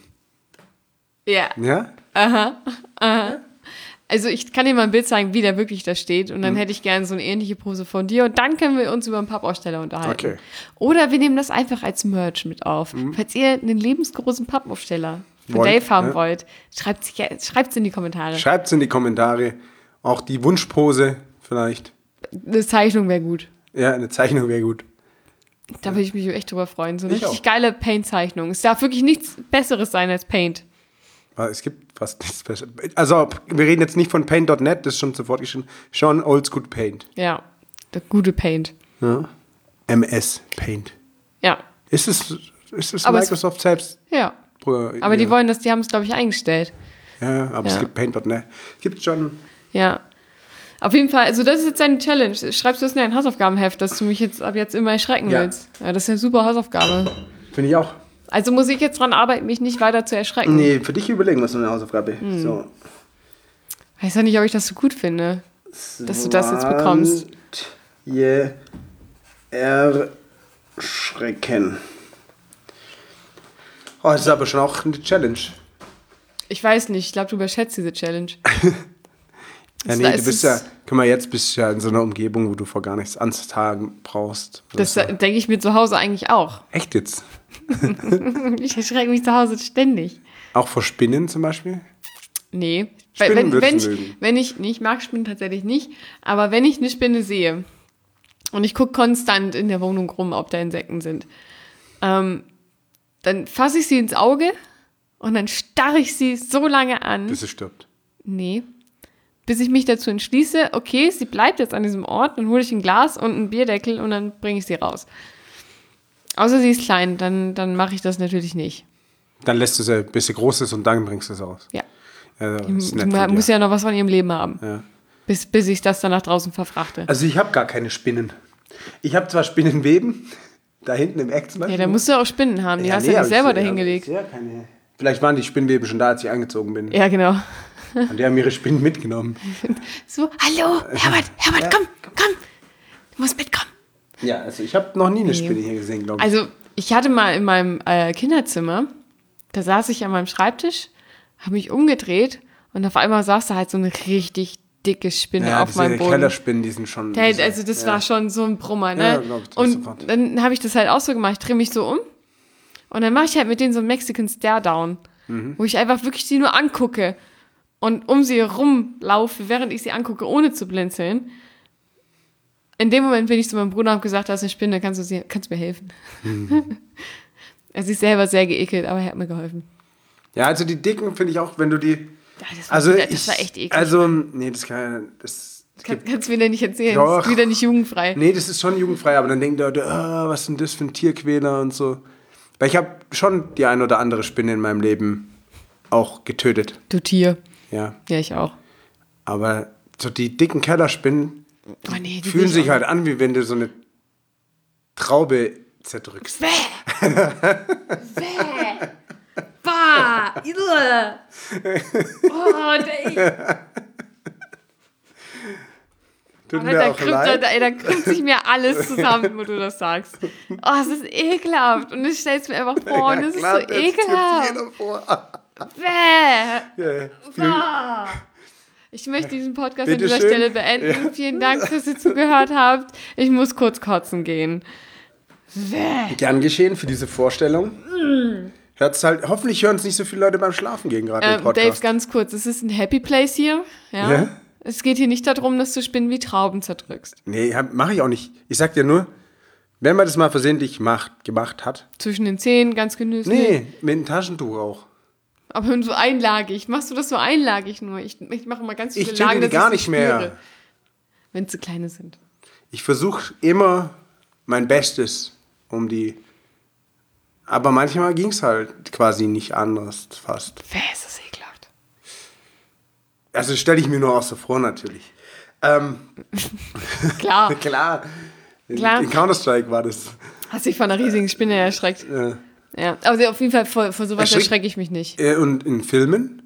Speaker 2: Ja.
Speaker 1: Ja?
Speaker 2: Aha, aha. Also ich kann dir mal ein Bild zeigen, wie der wirklich da steht. Und dann mhm. hätte ich gerne so eine ähnliche Pose von dir. Und dann können wir uns über einen Pappaufsteller unterhalten. Okay. Oder wir nehmen das einfach als Merch mit auf. Mhm. Falls ihr einen lebensgroßen Pappaufsteller von wollt, Dave haben ne? wollt, schreibt es in die Kommentare.
Speaker 1: Schreibt es in die Kommentare. Auch die Wunschpose vielleicht.
Speaker 2: Eine Zeichnung wäre gut.
Speaker 1: Ja, eine Zeichnung wäre gut.
Speaker 2: Da würde ich mich echt drüber freuen. So eine
Speaker 1: ich
Speaker 2: richtig
Speaker 1: auch.
Speaker 2: geile Paint-Zeichnung. Es darf wirklich nichts Besseres sein als Paint.
Speaker 1: Es gibt fast nichts Besseres. Also, wir reden jetzt nicht von Paint Punkt net, das ist schon sofort geschrieben. Schon Oldschool Paint.
Speaker 2: Ja, der gute Paint.
Speaker 1: Ja. M S Paint.
Speaker 2: Ja.
Speaker 1: Ist es, ist es
Speaker 2: aber
Speaker 1: Microsoft es, selbst?
Speaker 2: Ja.
Speaker 1: Pro,
Speaker 2: aber
Speaker 1: ja.
Speaker 2: die wollen das, die haben es, glaube ich, eingestellt.
Speaker 1: Ja, aber ja. es gibt Paint Punkt net. Es gibt schon.
Speaker 2: Ja. Auf jeden Fall, also das ist jetzt deine Challenge. Schreibst du das in dein Hausaufgabenheft, dass du mich jetzt ab jetzt immer erschrecken ja. willst? Ja, das ist eine super Hausaufgabe.
Speaker 1: Finde ich auch.
Speaker 2: Also muss ich jetzt dran arbeiten, mich nicht weiter zu erschrecken?
Speaker 1: Nee, für dich überlegen wir so eine Hausaufgabe. Hm. So.
Speaker 2: Weiß ja nicht, ob ich das so gut finde, dass du das jetzt bekommst.
Speaker 1: Je erschrecken. Oh, das ist aber schon auch eine Challenge.
Speaker 2: Ich weiß nicht, ich glaube, du überschätzt diese Challenge.
Speaker 1: Ja, nee, du bist ja, guck mal, jetzt bist du ja in so einer Umgebung, wo du vor gar nichts anzutragen brauchst.
Speaker 2: Das ja. denke ich mir zu Hause eigentlich auch.
Speaker 1: Echt jetzt?
Speaker 2: Ich erschrecke mich zu Hause ständig.
Speaker 1: Auch vor Spinnen zum Beispiel?
Speaker 2: Nee.
Speaker 1: Spinnen
Speaker 2: wenn, wenn,
Speaker 1: ich,
Speaker 2: mögen. wenn ich, nee, ich mag Spinnen tatsächlich nicht, aber wenn ich eine Spinne sehe und ich gucke konstant in der Wohnung rum, ob da Insekten sind, ähm, dann fasse ich sie ins Auge und dann starre ich sie so lange an.
Speaker 1: Bis sie stirbt.
Speaker 2: Nee. Bis ich mich dazu entschließe, okay, sie bleibt jetzt an diesem Ort, dann hole ich ein Glas und einen Bierdeckel und dann bringe ich sie raus. Außer sie ist klein, dann, dann mache ich das natürlich nicht.
Speaker 1: Dann lässt du sie, bis sie groß ist und dann bringst du sie raus.
Speaker 2: Ja.
Speaker 1: Ja,
Speaker 2: die muss ja noch was von ihrem Leben haben.
Speaker 1: Ja.
Speaker 2: Bis, bis ich das dann nach draußen verfrachte.
Speaker 1: Also ich habe gar keine Spinnen. Ich habe zwar Spinnenweben, da hinten im Eck zum Beispiel.
Speaker 2: Ja, da musst du auch Spinnen haben, die ja, hast du nee, ja nicht selber dahin gelegt.
Speaker 1: Ja, keine. Vielleicht waren die Spinnenweben schon da, als ich eingezogen bin.
Speaker 2: Ja, genau.
Speaker 1: Und die haben ihre Spinnen mitgenommen.
Speaker 2: So, hallo, Herbert, Herbert, ja. komm, komm, du musst mitkommen.
Speaker 1: Ja, also ich habe noch nie eine Spinne hier gesehen, glaube ich.
Speaker 2: Also ich hatte mal in meinem äh, Kinderzimmer, da saß ich an meinem Schreibtisch, habe mich umgedreht und auf einmal saß da halt so eine richtig dicke Spinne
Speaker 1: ja,
Speaker 2: auf meinem Boden.
Speaker 1: Ja, Kellerspinnen, die sind schon...
Speaker 2: Der, also das ja. war schon so ein Brummer, ne?
Speaker 1: Ja, glaub ich,
Speaker 2: und
Speaker 1: sofort.
Speaker 2: Dann habe ich das halt auch so gemacht, ich drehe mich so um und dann mache ich halt mit denen so einen Mexican Stare-Down, mhm. wo ich einfach wirklich die nur angucke und um sie rumlaufe, während ich sie angucke, ohne zu blinzeln. In dem Moment bin ich zu meinem Bruder und habe gesagt, da ist eine Spinne, kannst du, sie, kannst du mir helfen? Mhm. Er ist selber sehr geekelt, aber er hat mir geholfen.
Speaker 1: Ja, also die Dicken finde ich auch, wenn du die...
Speaker 2: Ja, das war,
Speaker 1: also
Speaker 2: wieder, das
Speaker 1: ich,
Speaker 2: war echt eklig.
Speaker 1: Also, nee, das kann das
Speaker 2: Kann, kannst du mir denn nicht erzählen,
Speaker 1: doch.
Speaker 2: Das ist wieder nicht jugendfrei.
Speaker 1: Nee, das ist schon jugendfrei, aber dann denkt Leute, oh, was ist denn das für ein Tierquäler und so. Weil ich habe schon die ein oder andere Spinne in meinem Leben auch getötet.
Speaker 2: Du Tier.
Speaker 1: Ja.
Speaker 2: Ja, ich auch.
Speaker 1: Aber so die dicken Kellerspinnen
Speaker 2: oh, nee, die
Speaker 1: fühlen sich halt an, wie wenn du so eine Traube zerdrückst.
Speaker 2: Bäh! Bäh! Bah! Oh, ey.
Speaker 1: Tut
Speaker 2: Und
Speaker 1: mir
Speaker 2: da,
Speaker 1: auch
Speaker 2: krümmt,
Speaker 1: leid.
Speaker 2: da, da krümmt sich mir alles zusammen, wo du das sagst. Oh, es ist ekelhaft. Und ich stell's mir einfach vor und es ist so
Speaker 1: das zieht
Speaker 2: ekelhaft.
Speaker 1: jeder vor.
Speaker 2: Bäh.
Speaker 1: Ja,
Speaker 2: Bah. Ich möchte diesen Podcast
Speaker 1: Bitte
Speaker 2: an dieser
Speaker 1: schön.
Speaker 2: Stelle beenden.
Speaker 1: Ja.
Speaker 2: Vielen Dank, dass ihr zugehört habt. Ich muss kurz kotzen gehen. Bäh.
Speaker 1: Gern geschehen für diese Vorstellung. Hört's halt, hoffentlich hören es nicht so viele Leute beim Schlafen gehen gerade im
Speaker 2: Ähm,
Speaker 1: Podcast.
Speaker 2: Dave, ganz kurz. Es ist ein Happy Place hier. Ja?
Speaker 1: Ja?
Speaker 2: Es geht hier nicht darum, dass du Spinnen wie Trauben zerdrückst.
Speaker 1: Nee, mache ich auch nicht. Ich sag dir nur, wenn man das mal versehentlich macht, gemacht hat.
Speaker 2: Zwischen den Zähnen, ganz genüsslich.
Speaker 1: Nee, mit einem Taschentuch auch.
Speaker 2: Aber so einlagig. Machst du das so einlagig nur? Ich, ich mache mal ganz viele
Speaker 1: Ich
Speaker 2: Lagen,
Speaker 1: checke die
Speaker 2: dass
Speaker 1: gar
Speaker 2: ich's
Speaker 1: nicht mehr.
Speaker 2: spüre, wenn sie kleine sind.
Speaker 1: Ich versuche immer mein Bestes, um die. Aber manchmal ging es halt quasi nicht anders, fast.
Speaker 2: Wer ist das ekelhaft?
Speaker 1: Also stelle ich mir nur auch so vor, natürlich. Ähm,
Speaker 2: Klar.
Speaker 1: klar. In,
Speaker 2: Klar.
Speaker 1: in Counter-Strike war das.
Speaker 2: Hast dich von einer riesigen Spinne erschreckt.
Speaker 1: Äh,
Speaker 2: Ja, aber auf jeden Fall vor, vor sowas
Speaker 1: Erschreck-
Speaker 2: erschrecke ich mich nicht.
Speaker 1: äh, und in Filmen?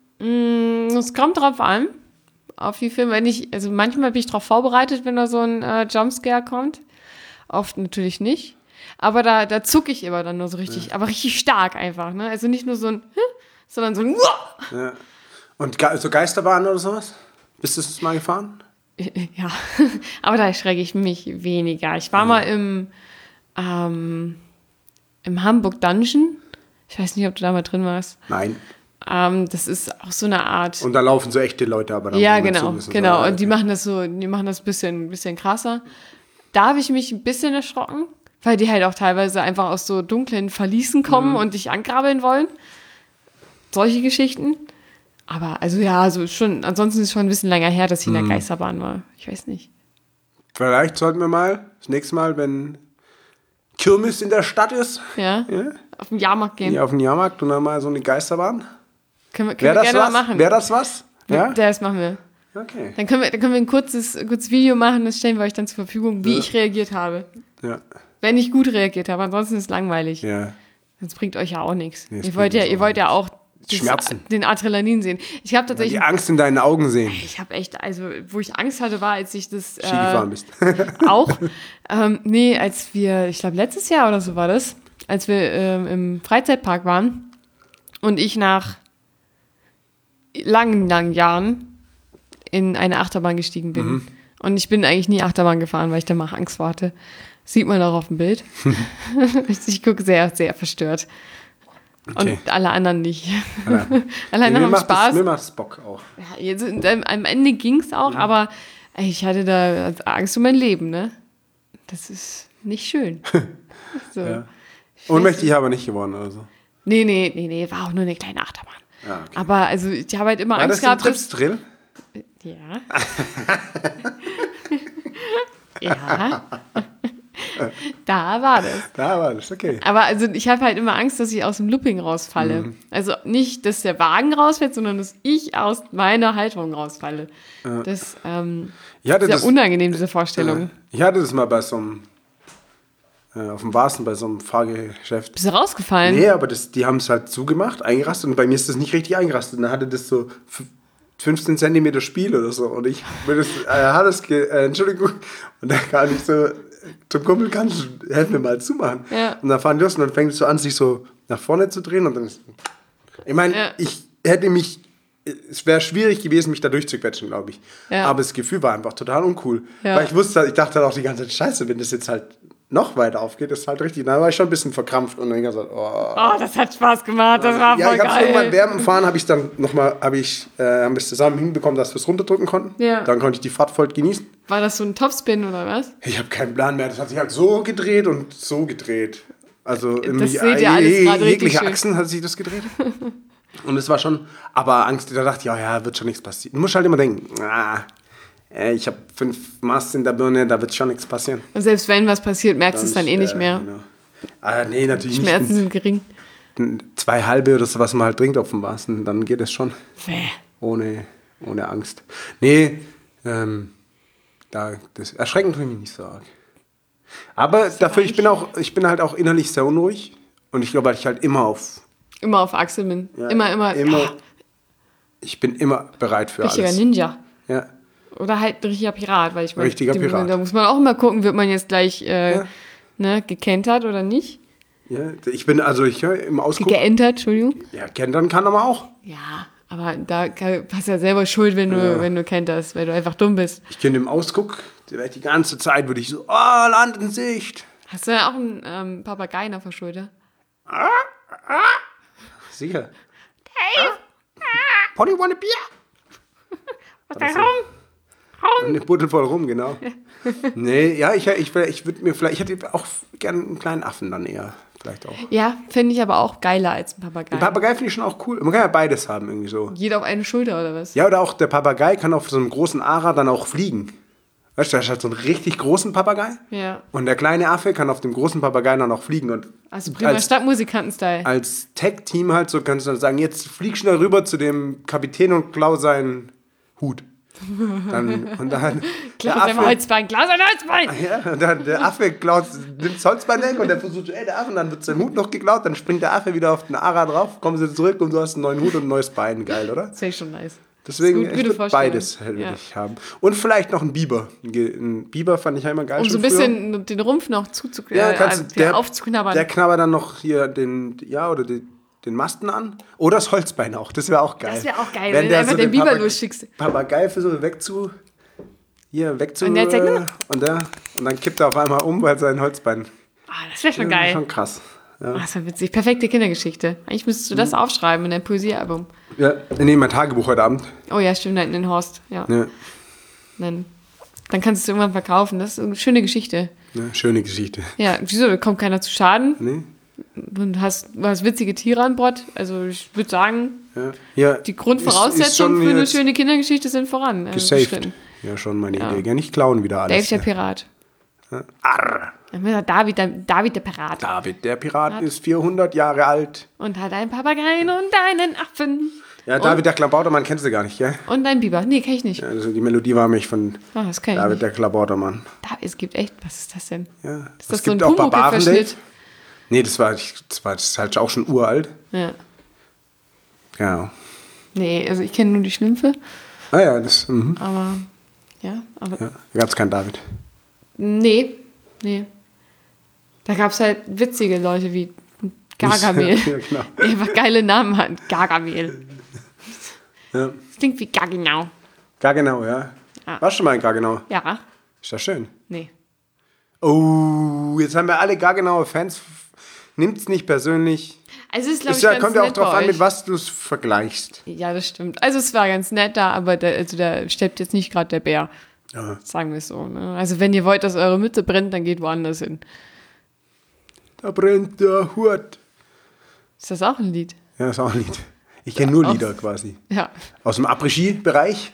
Speaker 2: Es kommt drauf an, auf die Filme. Wenn ich, also manchmal bin ich darauf vorbereitet, wenn da so ein äh, Jumpscare kommt. Oft natürlich nicht. Aber da, da zucke ich immer dann nur so richtig, aber richtig stark einfach. Ne? Also nicht nur so ein, sondern so ein.
Speaker 1: Ja. Und Ge so Geisterbahnen oder sowas? Bist du das mal gefahren?
Speaker 2: Ja, aber da erschrecke ich mich weniger. Ich war mal im, ähm, im Hamburg Dungeon. Ich weiß nicht, ob du da mal drin warst.
Speaker 1: Nein.
Speaker 2: Ähm, das ist auch so eine Art.
Speaker 1: Und da laufen so echte Leute aber dann.
Speaker 2: Ja,
Speaker 1: wo man
Speaker 2: genau,
Speaker 1: zu müssen.
Speaker 2: genau.
Speaker 1: So,
Speaker 2: Und die machen das so, die machen das ein bisschen, bisschen krasser. Da habe ich mich ein bisschen erschrocken, weil die halt auch teilweise einfach aus so dunklen Verließen kommen und dich angrabbeln wollen. Solche Geschichten. Aber, also ja, also schon, ansonsten ist es schon ein bisschen länger her, dass ich in der Geisterbahn war. Ich weiß nicht.
Speaker 1: Vielleicht sollten wir mal das nächste Mal, wenn Kirmes in der Stadt ist,
Speaker 2: Ja?
Speaker 1: ja,
Speaker 2: Auf den Jahrmarkt gehen.
Speaker 1: hier auf den Jahrmarkt und dann mal so eine Geisterbahn.
Speaker 2: Können wir, können
Speaker 1: Wäre
Speaker 2: wir
Speaker 1: das
Speaker 2: gerne
Speaker 1: was?
Speaker 2: mal machen.
Speaker 1: Wäre das was? Ja?
Speaker 2: Das machen wir.
Speaker 1: Okay.
Speaker 2: Dann können wir, dann können wir ein kurzes, kurzes Video machen, das stellen wir euch dann zur Verfügung, wie
Speaker 1: Ja.
Speaker 2: ich reagiert habe.
Speaker 1: Ja.
Speaker 2: Wenn ich gut reagiert habe, ansonsten ist es langweilig.
Speaker 1: Ja.
Speaker 2: Das bringt euch ja auch nichts.
Speaker 1: Nee, das
Speaker 2: ihr wollt
Speaker 1: bringt
Speaker 2: ja,
Speaker 1: uns
Speaker 2: ihr
Speaker 1: auch
Speaker 2: wollt ja auch das,
Speaker 1: Schmerzen.
Speaker 2: den Adrenalin sehen. Ich habe tatsächlich,
Speaker 1: Die Angst in deinen Augen sehen.
Speaker 2: ich habe echt, also wo ich Angst hatte, war, als ich das
Speaker 1: Ski gefahren
Speaker 2: äh,
Speaker 1: bist.
Speaker 2: auch, ähm, nee, als wir, ich glaube letztes Jahr oder so war das, als wir ähm, im Freizeitpark waren und ich nach langen, langen Jahren in eine Achterbahn gestiegen bin.
Speaker 1: Mhm.
Speaker 2: Und ich bin eigentlich nie Achterbahn gefahren, weil ich danach Angst vor hatte. Sieht man auch auf dem Bild. Ich gucke sehr, sehr verstört.
Speaker 1: Okay.
Speaker 2: Und alle anderen nicht.
Speaker 1: Ja.
Speaker 2: alle anderen
Speaker 1: mir
Speaker 2: haben
Speaker 1: macht
Speaker 2: Spaß.
Speaker 1: Das, mir macht's Bock auch.
Speaker 2: Ja, jetzt, ähm, am Ende ging es auch, aber ey, ich hatte da Angst um mein Leben, ne? Das ist nicht schön. So.
Speaker 1: Ja.
Speaker 2: Ich
Speaker 1: Ohnmächtig
Speaker 2: weiß nicht.
Speaker 1: aber nicht geworden oder so.
Speaker 2: Nee, nee, nee, nee, war auch nur eine kleine Achterbahn.
Speaker 1: Ja, okay.
Speaker 2: Aber also ich habe halt immer
Speaker 1: War
Speaker 2: Angst
Speaker 1: das ein
Speaker 2: gehabt, dass...
Speaker 1: Trips-Drill?
Speaker 2: Ja. Ja. Da war das.
Speaker 1: Da war das, okay.
Speaker 2: Aber also ich habe halt immer Angst, dass ich aus dem Looping rausfalle.
Speaker 1: Mhm.
Speaker 2: Also nicht, dass der Wagen rausfällt, sondern dass ich aus meiner Halterung rausfalle. Das ähm,
Speaker 1: Ich hatte
Speaker 2: ist sehr
Speaker 1: das,
Speaker 2: unangenehm, diese Vorstellung.
Speaker 1: ich hatte das mal bei so einem, äh, auf dem Warsten, bei so einem Fahrgeschäft.
Speaker 2: Bist du rausgefallen?
Speaker 1: Nee, aber das, die haben es halt zugemacht, eingerastet und bei mir ist das nicht richtig eingerastet. Und dann hatte das so f- fünfzehn Zentimeter Spiel oder so und ich bin das, äh, hat das ge, äh, Entschuldigung, und dann kann ich so zum Kumpel, kannst du helfen mir mal zumachen.
Speaker 2: Ja.
Speaker 1: Und dann fahren die los und dann fängt es so an, sich so nach vorne zu drehen und dann ist, ich meine,
Speaker 2: Ja.
Speaker 1: ich hätte mich, es wäre schwierig gewesen, mich da durchzuquetschen, glaube ich.
Speaker 2: Ja.
Speaker 1: Aber das Gefühl war einfach total uncool.
Speaker 2: Ja.
Speaker 1: Weil ich wusste, ich dachte halt auch die ganze Zeit, scheiße, wenn das jetzt halt noch weiter aufgeht, ist halt richtig. Da war ich schon ein bisschen verkrampft und dann gesagt, oh.
Speaker 2: Oh, das hat Spaß gemacht, das war
Speaker 1: Ja,
Speaker 2: voll
Speaker 1: ich hab's irgendwann
Speaker 2: geil.
Speaker 1: während dem Fahren habe ich dann nochmal, habe ich, äh, haben wir es zusammen hinbekommen, dass wir es runterdrücken konnten.
Speaker 2: Ja.
Speaker 1: Dann konnte ich die Fahrt voll genießen.
Speaker 2: War das so ein Topspin oder was?
Speaker 1: Ich habe keinen Plan mehr. Das hat sich halt so gedreht und so gedreht. Also irgendwie
Speaker 2: seht ihr alles gerade richtig
Speaker 1: jegliche
Speaker 2: schön.
Speaker 1: Achsen hat sich das gedreht. Und es war schon, aber Angst, da dachte ich, ja, ja, wird schon nichts passieren. Du musst halt immer denken, ah, ey, ich habe fünf Masts in der Birne, da wird schon nichts passieren.
Speaker 2: Und selbst wenn was passiert, merkst du es dann eh nicht
Speaker 1: äh,
Speaker 2: mehr.
Speaker 1: Genau. Ah, nee, natürlich
Speaker 2: Schmerzen
Speaker 1: nicht.
Speaker 2: sind gering.
Speaker 1: Zwei halbe oder so, was man halt trinkt auf dem Masten, dann geht es schon.
Speaker 2: Bäh.
Speaker 1: Ohne, ohne Angst. Nee, ähm, da, das erschreckend tue ich mich nicht so arg. Aber dafür, ich bin auch, ich bin halt auch innerlich sehr unruhig. Und ich glaube, weil ich halt immer auf.
Speaker 2: Immer auf Achse bin.
Speaker 1: Ja,
Speaker 2: immer, immer.
Speaker 1: immer
Speaker 2: Ah,
Speaker 1: ich bin immer bereit für
Speaker 2: richtiger
Speaker 1: alles.
Speaker 2: Ninja.
Speaker 1: Ja.
Speaker 2: Oder halt ein richtiger Pirat, weil ich meine,
Speaker 1: Richtiger
Speaker 2: die-
Speaker 1: Pirat.
Speaker 2: da muss man auch immer gucken, wird man jetzt gleich äh,
Speaker 1: Ja.
Speaker 2: ne, gekentert oder nicht?
Speaker 1: Ja, ich bin, also ich höre im Ausguck.
Speaker 2: Geentert, Entschuldigung.
Speaker 1: Ja, kentern kann aber auch.
Speaker 2: Ja, aber da kann- hast du ja selber Schuld, wenn du,
Speaker 1: Ja.
Speaker 2: wenn du kenterst, weil du einfach dumm bist.
Speaker 1: Ich kenne im Ausguck, da werd ich die ganze Zeit würde ich so, oh, Land in Sicht.
Speaker 2: Hast du ja auch einen ähm, Papageien auf der Schulter?
Speaker 1: Sicher. Hey! Polly want a beer?
Speaker 2: Was da rum?
Speaker 1: Eine Buddel voll rum, genau. Nee, ja, ich, ich, ich würde mir vielleicht, ich hätte auch gerne einen kleinen Affen dann eher, vielleicht auch.
Speaker 2: Ja, finde ich aber auch geiler als ein Papagei.
Speaker 1: Den Papagei finde ich schon auch cool. Man kann ja beides haben irgendwie so.
Speaker 2: Jeder auf eine Schulter oder was?
Speaker 1: Ja, oder auch der Papagei kann auf so einem großen Ara dann auch fliegen. Weißt du, der hat so einen richtig großen Papagei.
Speaker 2: Ja.
Speaker 1: Und der kleine Affe kann auf dem großen Papagei dann auch fliegen. Und
Speaker 2: Also prima
Speaker 1: als,
Speaker 2: Stadtmusikanten-Style.
Speaker 1: als Tech-Team halt so kannst du dann sagen, jetzt flieg schnell rüber zu dem Kapitän und klau seinen Hut. Dann, und dann
Speaker 2: Klaus
Speaker 1: der
Speaker 2: ein
Speaker 1: Affe,
Speaker 2: Holzbein, Klaus ein Holzbein!
Speaker 1: ja, und dann der Affe klaut, nimmt das Holzbein weg und der versucht, ey, der Affe, und dann wird sein Hut noch geklaut, dann springt der Affe wieder auf den Ara drauf, kommen sie zurück und du hast einen neuen Hut und ein neues Bein. Geil, oder?
Speaker 2: Das wäre schon nice.
Speaker 1: Deswegen,
Speaker 2: Gut,
Speaker 1: ich
Speaker 2: gute
Speaker 1: würd
Speaker 2: Vorstellung.
Speaker 1: beides würde
Speaker 2: Ja.
Speaker 1: ich haben. Und vielleicht noch ein Biber. Ein Ge- Ein Biber fand ich ja immer geil.
Speaker 2: Um so
Speaker 1: schon
Speaker 2: ein
Speaker 1: früher.
Speaker 2: bisschen den Rumpf noch zuzuknabbern,
Speaker 1: Ja,
Speaker 2: äh,
Speaker 1: kannst du,
Speaker 2: wieder
Speaker 1: der,
Speaker 2: aufzuknabbern.
Speaker 1: der knabbert dann noch hier den, ja, oder den, den Masten an. Oder das Holzbein auch. Das wäre auch geil.
Speaker 2: Das wäre auch geil,
Speaker 1: Wenn
Speaker 2: wenn
Speaker 1: der
Speaker 2: du einfach
Speaker 1: so
Speaker 2: den
Speaker 1: den
Speaker 2: Biber
Speaker 1: Papag-
Speaker 2: losschickst.
Speaker 1: Papagei versucht wegzu, hier wegzu,
Speaker 2: Und der zeigt
Speaker 1: äh,
Speaker 2: nur-
Speaker 1: und, der, und dann kippt er auf einmal um, weil sein Holzbein.
Speaker 2: Ah, das wäre schon
Speaker 1: Ja,
Speaker 2: geil.
Speaker 1: Schon krass. Ja.
Speaker 2: Ah, das wäre witzig. Perfekte Kindergeschichte. Eigentlich müsstest du das
Speaker 1: Mhm.
Speaker 2: aufschreiben in dein Poesiealbum.
Speaker 1: Ja, nee, mein Tagebuch heute Abend.
Speaker 2: Oh ja, stimmt, da hinten in Horst. Ja.
Speaker 1: Ja,
Speaker 2: Dann, dann kannst du es irgendwann verkaufen. Das ist eine schöne Geschichte.
Speaker 1: ja, schöne Geschichte.
Speaker 2: Ja, wieso? Da kommt keiner zu Schaden.
Speaker 1: Nee?
Speaker 2: Und hast, du hast witzige Tiere an Bord. Also ich würde sagen,
Speaker 1: Ja. Ja,
Speaker 2: die
Speaker 1: ist- ist
Speaker 2: Grundvoraussetzungen
Speaker 1: schon
Speaker 2: für eine
Speaker 1: jetzt
Speaker 2: schöne Kindergeschichte sind voran. Äh,
Speaker 1: gesaved.
Speaker 2: beschritten.
Speaker 1: Ja, schon meine
Speaker 2: Ja.
Speaker 1: Idee. Gell, nicht klauen wieder
Speaker 2: Dave
Speaker 1: alles.
Speaker 2: der
Speaker 1: Ja.
Speaker 2: Pirat.
Speaker 1: Arr.
Speaker 2: Dann wird er David, der, David der Pirat.
Speaker 1: David, der Pirat, ist vierhundert Jahre alt.
Speaker 2: Und hat einen Papageien und einen Affen.
Speaker 1: Ja, David, der Klabautermann, kennst du gar nicht, gell?
Speaker 2: Und einen Biber. Nee, kenn ich nicht.
Speaker 1: Also die Melodie war mich von
Speaker 2: Ah, das kenn ich
Speaker 1: David,
Speaker 2: nicht.
Speaker 1: der Klabautermann.
Speaker 2: Da, es gibt echt, was ist das denn?
Speaker 1: Ja.
Speaker 2: Ist
Speaker 1: Es
Speaker 2: das so ein
Speaker 1: gibt auch
Speaker 2: Pumuckl-Verschnitt?
Speaker 1: Barbaren-Date. Nee, das war, das war das ist halt auch schon uralt.
Speaker 2: Ja.
Speaker 1: Genau.
Speaker 2: Nee, also ich kenne nur die Schlümpfe,
Speaker 1: Ah ja, das, mhm.
Speaker 2: aber ja, aber
Speaker 1: Ja, da gab es keinen David.
Speaker 2: nee, nee. Da gab es halt witzige Leute wie Gargamel,
Speaker 1: Ja, genau.
Speaker 2: die einfach geile Namen hatten. Gargamel.
Speaker 1: Ja.
Speaker 2: Das klingt wie Gaginau.
Speaker 1: Gargenau, ja.
Speaker 2: Ah.
Speaker 1: Warst du schon mal in Gargenau?
Speaker 2: Ja,
Speaker 1: Ist das schön.
Speaker 2: nee.
Speaker 1: Oh, jetzt haben wir alle Gargenauer Fans. Nimmt's nicht persönlich.
Speaker 2: Also es ist, glaube
Speaker 1: Es
Speaker 2: ich,
Speaker 1: ja,
Speaker 2: ganz
Speaker 1: kommt ja auch
Speaker 2: nett
Speaker 1: drauf
Speaker 2: bei
Speaker 1: an,
Speaker 2: euch.
Speaker 1: mit was du es vergleichst.
Speaker 2: Ja, das stimmt. Also es war ganz nett da, aber da, also da steppt jetzt nicht gerade der Bär.
Speaker 1: Ja.
Speaker 2: Sagen wir es so. Ne? Also wenn ihr wollt, dass eure Mütze brennt, dann geht woanders hin.
Speaker 1: Da brennt der Hut.
Speaker 2: Ist das auch ein Lied?
Speaker 1: Ja, ist auch ein Lied. Ich kenne nur
Speaker 2: Auch-
Speaker 1: Lieder quasi.
Speaker 2: Ja.
Speaker 1: Aus dem Après-Ski-Bereich.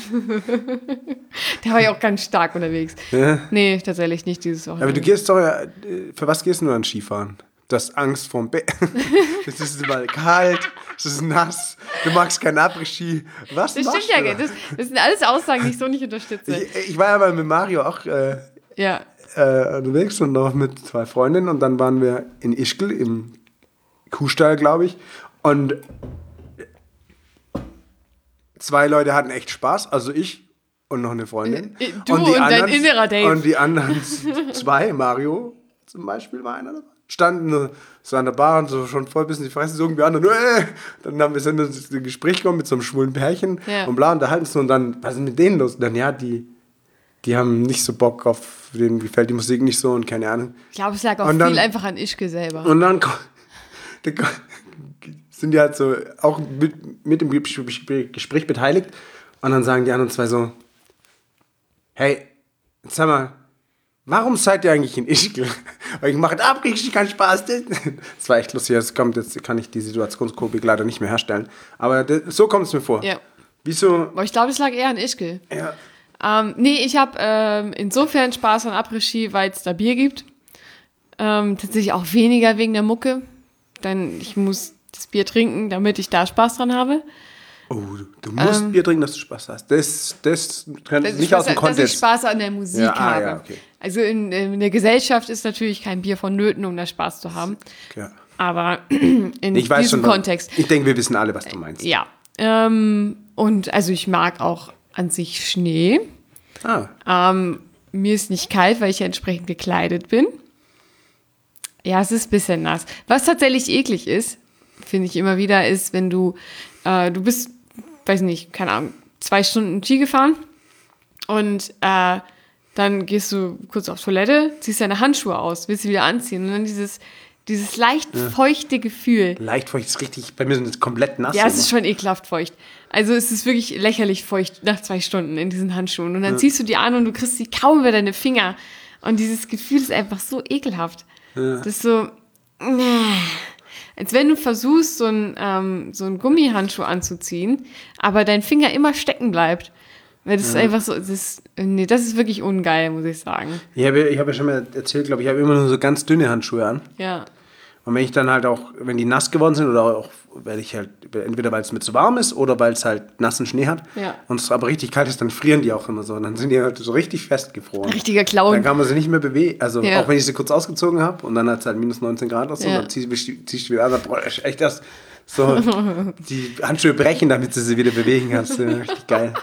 Speaker 2: Da war ich auch ganz stark unterwegs.
Speaker 1: Ja.
Speaker 2: Nee, tatsächlich nicht dieses
Speaker 1: Aber
Speaker 2: Wochenende.
Speaker 1: du gehst doch, ja, äh, für was gehst du nur an Skifahren? Du hast Angst vorm Bett. Es ist mal kalt, es ist nass, du magst keinen Après-Ski. Was
Speaker 2: Das
Speaker 1: machst
Speaker 2: stimmt ja,
Speaker 1: du?
Speaker 2: gell. das, das sind alles Aussagen, die ich so nicht unterstütze.
Speaker 1: Ich, ich war ja mal mit Mario auch äh,
Speaker 2: Ja,
Speaker 1: äh, unterwegs und noch mit zwei Freundinnen und dann waren wir in Ischgl im Kuhstall, glaube ich. Und zwei Leute hatten echt Spaß, also ich und noch eine Freundin.
Speaker 2: Äh, du und dein innerer Dave.
Speaker 1: Und die anderen zwei, Mario zum Beispiel war einer dabei, standen so an der Bar und so schon voll bis in die Fresse, so irgendwie an und äh, dann haben wir sind wir ins Gespräch gekommen mit so einem schwulen Pärchen
Speaker 2: Ja.
Speaker 1: und bla, unterhalten uns und dann, was ist mit denen los? Und dann, ja, die, die haben nicht so Bock auf, denen gefällt die Musik nicht so und keine Ahnung.
Speaker 2: ich glaube, es lag auch
Speaker 1: Und dann-
Speaker 2: viel einfach an Ischke selber.
Speaker 1: Und dann ko- dann ko- sind die halt so auch mit, mit im Gespräch Gespräch beteiligt. Und dann sagen die anderen zwei so, hey, sag mal, warum seid ihr eigentlich in Ischgl? Weil ich mache ab, richtig keinen Spaß. Das war echt lustig. Jetzt kommt, jetzt kann ich die Situationskomik leider nicht mehr herstellen. Aber das, so kommt es mir vor.
Speaker 2: Ja.
Speaker 1: Wieso?
Speaker 2: Aber ich glaube, es lag eher an Ischke.
Speaker 1: Ja.
Speaker 2: Ähm, nee, ich habe ähm, insofern Spaß an Après-Ski, weil es da Bier gibt. Ähm, tatsächlich auch weniger wegen der Mucke. Denn ich muss das Bier trinken, damit ich da Spaß dran habe.
Speaker 1: Oh, du, du musst
Speaker 2: Ähm,
Speaker 1: Bier trinken, dass du Spaß hast. Das, das kann
Speaker 2: Dass ich
Speaker 1: nicht aus
Speaker 2: Spaß,
Speaker 1: dem
Speaker 2: dass ich
Speaker 1: Kontext.
Speaker 2: Spaß an der Musik
Speaker 1: Ja, ah,
Speaker 2: habe.
Speaker 1: ja, okay.
Speaker 2: Also in, in der Gesellschaft ist natürlich kein Bier vonnöten, um da Spaß zu haben.
Speaker 1: Ja.
Speaker 2: Aber in
Speaker 1: Ich weiß
Speaker 2: diesem
Speaker 1: schon,
Speaker 2: Kontext,
Speaker 1: ich denke, wir wissen alle, was du meinst.
Speaker 2: ja. Ähm, und also ich mag auch an sich Schnee.
Speaker 1: Ah,
Speaker 2: Ähm, mir ist nicht kalt, weil ich ja entsprechend gekleidet bin. Ja, es ist ein bisschen nass. Was tatsächlich eklig ist, finde ich immer wieder, ist, wenn du, äh, du bist, weiß nicht, keine Ahnung, zwei Stunden Ski gefahren und äh, dann gehst du kurz auf Toilette, ziehst deine Handschuhe aus, willst sie wieder anziehen und dann dieses, dieses leicht feuchte Gefühl.
Speaker 1: leicht feucht ist richtig, bei mir sind es komplett nass.
Speaker 2: Ja, es
Speaker 1: immer.
Speaker 2: ist schon ekelhaft feucht. Also es ist wirklich lächerlich feucht nach zwei Stunden in diesen Handschuhen. Und dann ziehst du die an und du kriegst sie kaum über deine Finger. Und dieses Gefühl ist einfach so ekelhaft.
Speaker 1: Ja.
Speaker 2: Das ist so, nee. Als wenn du versuchst, so einen, ähm, so einen Gummihandschuh anzuziehen, aber dein Finger immer stecken bleibt. Weil das ist einfach so, das ist, nee, das ist wirklich ungeil, muss ich sagen.
Speaker 1: Ich habe, ich habe ja schon mal erzählt, glaube ich, ich habe immer nur so ganz dünne Handschuhe an.
Speaker 2: Ja.
Speaker 1: Und wenn ich dann halt auch, wenn die nass geworden sind oder auch, weil ich halt, entweder weil es mir zu warm ist oder weil es halt nassen Schnee hat
Speaker 2: Ja.
Speaker 1: und es aber richtig kalt ist, dann frieren die auch immer so. Und dann sind die halt so richtig festgefroren.
Speaker 2: Richtiger Clown.
Speaker 1: Dann kann man sie nicht mehr bewegen. Also
Speaker 2: Ja.
Speaker 1: auch wenn ich sie kurz ausgezogen habe und dann hat es halt minus neunzehn Grad oder so,
Speaker 2: Ja.
Speaker 1: dann ziehst du ziehst du wieder an, dann boah, echt erst so die Handschuhe brechen, damit du sie wieder bewegen kannst. Ja, richtig geil.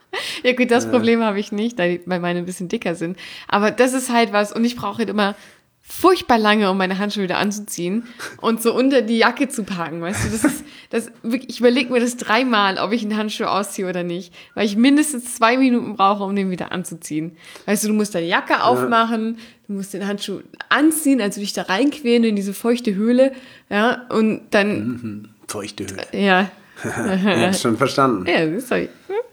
Speaker 2: Ja gut, das Problem habe ich nicht, da die- weil meine ein bisschen dicker sind. Aber das ist halt was, und ich brauche halt immer furchtbar lange, um meine Handschuhe wieder anzuziehen und so unter die Jacke zu packen, weißt du, das ist, das wirklich, ich überlege mir das dreimal, ob ich einen Handschuh ausziehe oder nicht, weil ich mindestens zwei Minuten brauche, um den wieder anzuziehen. Weißt du, du musst deine Jacke aufmachen, du musst den Handschuh anziehen, also dich da reinquälen in diese feuchte Höhle, ja, und dann,
Speaker 1: Feuchte Höhle.
Speaker 2: ja,
Speaker 1: Ja, hast schon verstanden.
Speaker 2: ja, sorry.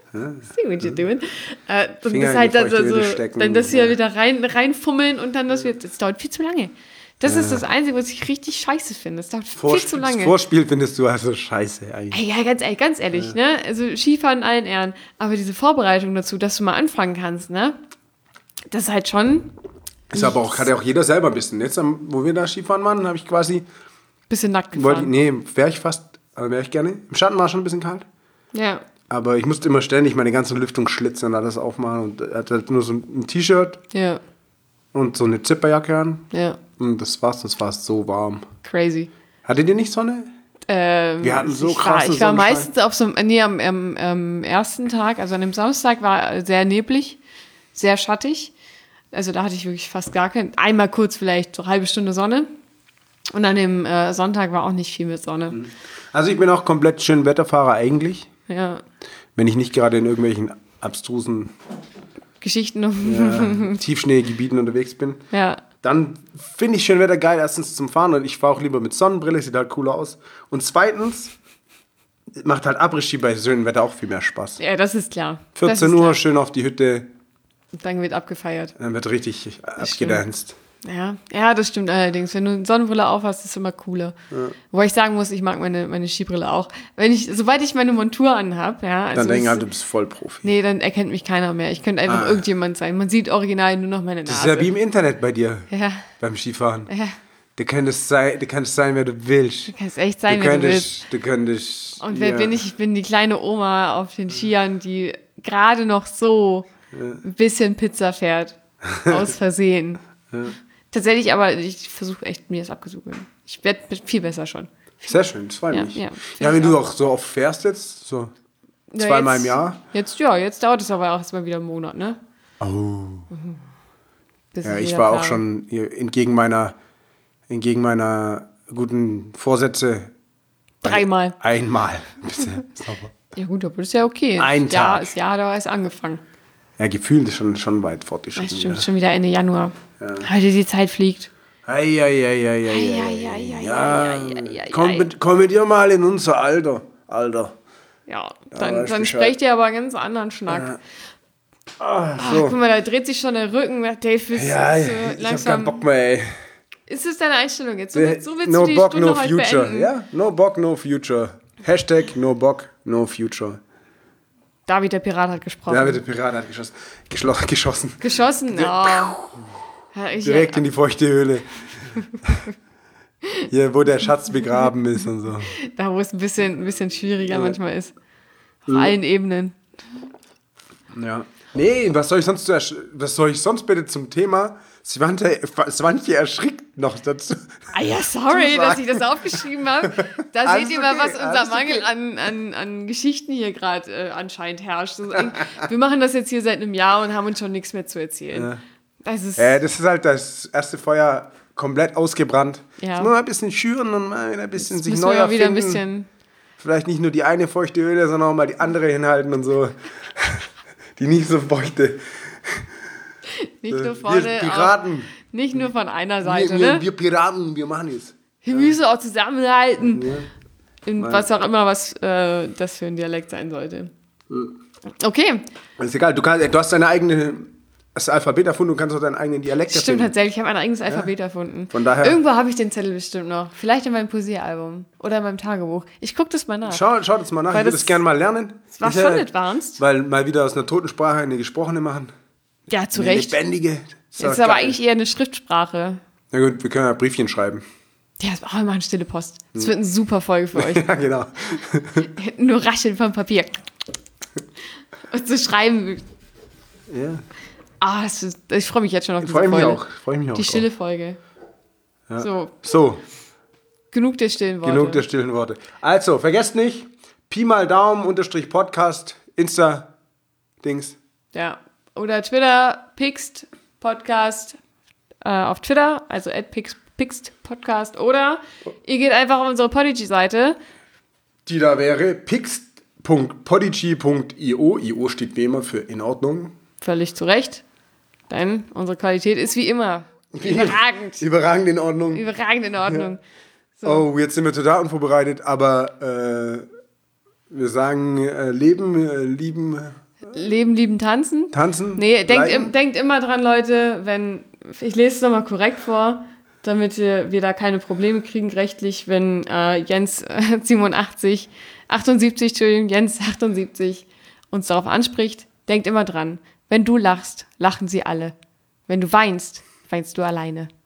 Speaker 2: See what you're doing. Äh, dann
Speaker 1: Finger
Speaker 2: das
Speaker 1: in
Speaker 2: halt
Speaker 1: die
Speaker 2: dann
Speaker 1: feuchte
Speaker 2: so,
Speaker 1: Höhle stecken.
Speaker 2: dann das hier
Speaker 1: Ja.
Speaker 2: wieder rein, reinfummeln und dann das wird, das dauert viel zu lange. Das ist das Einzige, was ich richtig scheiße finde. Das dauert
Speaker 1: Vor,
Speaker 2: viel zu lange.
Speaker 1: Das Vorspiel findest du also scheiße eigentlich.
Speaker 2: Ey, ja, ganz ehrlich, ganz ehrlich, ne? Also Skifahren in allen Ehren, aber diese Vorbereitung dazu, dass du mal anfangen kannst, ne? Das ist halt schon
Speaker 1: Ist aber auch, hat ja auch jeder selber ein bisschen. Jetzt, am- wo wir da Skifahren waren, habe ich quasi,
Speaker 2: ein bisschen nackt
Speaker 1: wollte,
Speaker 2: gefahren.
Speaker 1: nee, wäre ich fast, also wäre ich gerne. Im Schatten war es schon ein bisschen kalt.
Speaker 2: Ja,
Speaker 1: Aber ich musste immer ständig meine ganzen Lüftungsschlitze und alles aufmachen und hatte halt nur so ein T-Shirt
Speaker 2: ja,
Speaker 1: und so eine Zipperjacke an.
Speaker 2: ja,
Speaker 1: Und das war's, das war so warm.
Speaker 2: crazy.
Speaker 1: Hattet ihr nicht Sonne?
Speaker 2: Ähm,
Speaker 1: Wir hatten so
Speaker 2: ich war,
Speaker 1: krassen
Speaker 2: ich war
Speaker 1: Sonnenschein.
Speaker 2: meistens auf so einem, nee, am, am, am ersten Tag, also an dem Samstag war sehr neblig, sehr schattig. Also da hatte ich wirklich fast gar kein, einmal kurz vielleicht so eine halbe Stunde Sonne. Und an dem äh, Sonntag war auch nicht viel mit Sonne.
Speaker 1: Also ich bin auch komplett schön Wetterfahrer eigentlich.
Speaker 2: Ja,
Speaker 1: Wenn ich nicht gerade in irgendwelchen abstrusen
Speaker 2: Geschichten.
Speaker 1: ja, Tiefschneegebieten unterwegs bin.
Speaker 2: Ja,
Speaker 1: Dann finde ich Schönwetter geil, erstens zum Fahren und ich fahre auch lieber mit Sonnenbrille, sieht halt cooler aus. Und zweitens macht halt Après-Ski bei schönem Wetter auch viel mehr Spaß.
Speaker 2: ja, das ist klar. Das
Speaker 1: vierzehn
Speaker 2: ist
Speaker 1: Uhr,
Speaker 2: klar.
Speaker 1: schön auf die Hütte,
Speaker 2: Dann wird abgefeiert.
Speaker 1: dann wird richtig abgedanzt.
Speaker 2: Ja, ja, das stimmt allerdings. Wenn du eine Sonnenbrille aufhast, ist es immer cooler. Ja. Wobei ich sagen muss, ich mag meine, meine Skibrille auch. Wenn ich, sobald ich meine Montur anhab, ja, also
Speaker 1: Dann denken
Speaker 2: das-
Speaker 1: halt, du bist Vollprofi.
Speaker 2: nee, dann erkennt mich keiner mehr. Ich könnte einfach
Speaker 1: Ah.
Speaker 2: irgendjemand sein. Man sieht original nur noch meine Nase.
Speaker 1: Das ist ja wie im Internet bei dir,
Speaker 2: Ja,
Speaker 1: beim Skifahren.
Speaker 2: ja.
Speaker 1: Du könntest sein, du kannst sein, wer du willst.
Speaker 2: Du kannst echt sein,
Speaker 1: du
Speaker 2: wenn du willst.
Speaker 1: könntest, du könntest.
Speaker 2: Und wer
Speaker 1: ja.
Speaker 2: bin ich? Ich bin die kleine Oma auf den Skiern, die gerade noch so ein bisschen Pizza fährt. Aus Versehen. Tatsächlich, aber ich versuche echt, mir das abzusuchen. Ich werde viel besser schon.
Speaker 1: Sehr schön, das freut
Speaker 2: Ja,
Speaker 1: mich.
Speaker 2: ja,
Speaker 1: Ja,
Speaker 2: find
Speaker 1: wenn
Speaker 2: ich
Speaker 1: du
Speaker 2: auch.
Speaker 1: auch so oft fährst jetzt, so
Speaker 2: Ja,
Speaker 1: zweimal
Speaker 2: jetzt-
Speaker 1: im Jahr.
Speaker 2: Jetzt, ja, jetzt dauert es aber auch erstmal wieder einen Monat, ne?
Speaker 1: Oh.
Speaker 2: Bis
Speaker 1: Ja,
Speaker 2: es
Speaker 1: ich
Speaker 2: wieder
Speaker 1: war auch
Speaker 2: klar
Speaker 1: schon hier entgegen meiner, entgegen meiner guten Vorsätze
Speaker 2: Dreimal.
Speaker 1: einmal. Bitte. Sauber.
Speaker 2: Ja gut, aber das ist ja okay.
Speaker 1: Ein
Speaker 2: das Jahr,
Speaker 1: Tag.
Speaker 2: Das Jahr hat aber erst angefangen.
Speaker 1: Ja, gefühlt ist schon, schon weit
Speaker 2: Das
Speaker 1: fortgeschritten.
Speaker 2: stimmt,
Speaker 1: wieder.
Speaker 2: schon wieder Ende Januar. Heute die Zeit fliegt.
Speaker 1: Ei, ei, ei, ei, ei, ei,
Speaker 2: Ei,
Speaker 1: ei.
Speaker 2: ei, ei, ei,
Speaker 1: Ja,
Speaker 2: ei, ei, ei,
Speaker 1: komm,
Speaker 2: ei.
Speaker 1: mit, komm mit ihr mal in unser Alter. Alter.
Speaker 2: Ja,
Speaker 1: weiß
Speaker 2: dann, dann
Speaker 1: Bescheid.
Speaker 2: sprecht ihr aber einen ganz anderen Schnack.
Speaker 1: Ah,
Speaker 2: Ach,
Speaker 1: so.
Speaker 2: guck mal, da dreht sich schon der Rücken. Dave, ist,
Speaker 1: Ja,
Speaker 2: ist,
Speaker 1: ich
Speaker 2: äh,
Speaker 1: hab keinen
Speaker 2: langsam.
Speaker 1: Bock mehr, ey.
Speaker 2: Ist es deine Einstellung jetzt? So, willst- so willst
Speaker 1: no
Speaker 2: du die
Speaker 1: Bock,
Speaker 2: Stunde
Speaker 1: no
Speaker 2: heute
Speaker 1: future.
Speaker 2: beenden?
Speaker 1: Ja, no Bock, no future. Hashtag no Bock, no future.
Speaker 2: David, der Pirat, hat gesprochen.
Speaker 1: Ja, der Pirat hat geschossen. Geschlo- geschossen.
Speaker 2: Geschossen? Oh. Ja, ich,
Speaker 1: Direkt in die feuchte Höhle. Hier, wo der Schatz begraben ist und so.
Speaker 2: Da, wo es ein bisschen, ein bisschen schwieriger manchmal ist. Auf allen Ebenen.
Speaker 1: Ja. Nee, was soll ich sonst, zu ersch- was soll ich sonst bitte zum Thema? Svante, Svante erschrickt noch dazu.
Speaker 2: Ah ja, sorry,
Speaker 1: Zusagen.
Speaker 2: dass ich das aufgeschrieben habe. Da
Speaker 1: Alles
Speaker 2: seht ihr mal,
Speaker 1: okay,
Speaker 2: was unser
Speaker 1: alles
Speaker 2: Mangel
Speaker 1: okay.
Speaker 2: an, an, an Geschichten hier gerade äh, anscheinend herrscht. Das ist ein- wir machen das jetzt hier seit einem Jahr und haben uns schon nichts mehr zu erzählen.
Speaker 1: Ja.
Speaker 2: Das ist,
Speaker 1: Äh, das ist halt das erste Feuer komplett ausgebrannt.
Speaker 2: Ja.
Speaker 1: Jetzt muss man ein bisschen schüren und mal wieder ein bisschen
Speaker 2: jetzt
Speaker 1: sich
Speaker 2: müssen
Speaker 1: neu
Speaker 2: wir mal wieder ein
Speaker 1: erfinden.
Speaker 2: bisschen...
Speaker 1: Vielleicht nicht nur die eine feuchte Höhle, sondern auch mal die andere hinhalten und so. Die nicht so feuchte.
Speaker 2: Nicht
Speaker 1: Äh,
Speaker 2: nur vorne,
Speaker 1: wir Piraten.
Speaker 2: Auch, nicht nur von einer
Speaker 1: Wir,
Speaker 2: Seite,
Speaker 1: wir,
Speaker 2: ne?
Speaker 1: wir Piraten, wir machen es.
Speaker 2: Wir müssen auch zusammenhalten.
Speaker 1: Ja.
Speaker 2: In was auch immer, was äh, das für ein Dialekt sein sollte. Okay,
Speaker 1: Ist egal, du, kannst, du hast deine eigene, das Alphabet erfunden, du kannst auch deinen eigenen Dialekt
Speaker 2: stimmt
Speaker 1: erfinden.
Speaker 2: tatsächlich. Ich habe ein eigenes Alphabet erfunden.
Speaker 1: Von daher-
Speaker 2: Irgendwo habe ich den Zettel bestimmt noch. Vielleicht in meinem Poesiealbum oder in meinem Tagebuch. Ich gucke das mal nach.
Speaker 1: Schau, schau das mal nach,
Speaker 2: Weil
Speaker 1: ich würde
Speaker 2: das-
Speaker 1: das gerne mal lernen.
Speaker 2: Das war
Speaker 1: Ist
Speaker 2: schon
Speaker 1: ja-
Speaker 2: advanced.
Speaker 1: Weil mal wieder aus einer toten Sprache eine gesprochene machen.
Speaker 2: Ja, zu
Speaker 1: Eine
Speaker 2: Recht.
Speaker 1: lebendige.
Speaker 2: Das
Speaker 1: doch
Speaker 2: ist aber
Speaker 1: geil.
Speaker 2: eigentlich eher eine Schriftsprache.
Speaker 1: Na gut, wir können ja Briefchen schreiben.
Speaker 2: Ja, das- oh, wir machen stille Post. Das wird eine super Folge für euch.
Speaker 1: Ja, genau.
Speaker 2: Nur rascheln vom Papier. Und zu schreiben.
Speaker 1: Ja.
Speaker 2: Ah, das ist, ich freue mich jetzt schon auf diese
Speaker 1: Freue mich
Speaker 2: Folge.
Speaker 1: auch. Freue mich auch.
Speaker 2: Die stille Folge.
Speaker 1: Ja.
Speaker 2: So,
Speaker 1: So,
Speaker 2: genug der stillen Worte.
Speaker 1: genug der stillen Worte. Also, vergesst nicht, Pi mal Daumen, Unterstrich Podcast, Insta-Dings.
Speaker 2: Ja. Oder Twitter, Pixt Podcast äh, auf Twitter, also at Pixt, Pixt Podcast. Oder ihr geht einfach auf unsere Podigy-Seite.
Speaker 1: Die da wäre pixt punkt podigy punkt io. I O steht wie immer für in Ordnung.
Speaker 2: Völlig zu Recht. Denn unsere Qualität ist wie immer überragend.
Speaker 1: Überragend in Ordnung.
Speaker 2: Überragend in Ordnung. So.
Speaker 1: Oh, jetzt sind wir total unvorbereitet, aber äh, wir sagen äh, leben, äh, lieben,
Speaker 2: Leben, lieben, tanzen.
Speaker 1: tanzen.
Speaker 2: Nee, denkt,
Speaker 1: bleiben.
Speaker 2: im, denkt immer dran, Leute, wenn, ich lese es nochmal korrekt vor, damit wir, wir da keine Probleme kriegen rechtlich, wenn äh, Jens äh, siebenundachtzig, achtundsiebzig, Entschuldigung, Jens achtundsiebzig uns darauf anspricht, denkt immer dran, wenn du lachst, lachen sie alle. Wenn du weinst, weinst du alleine.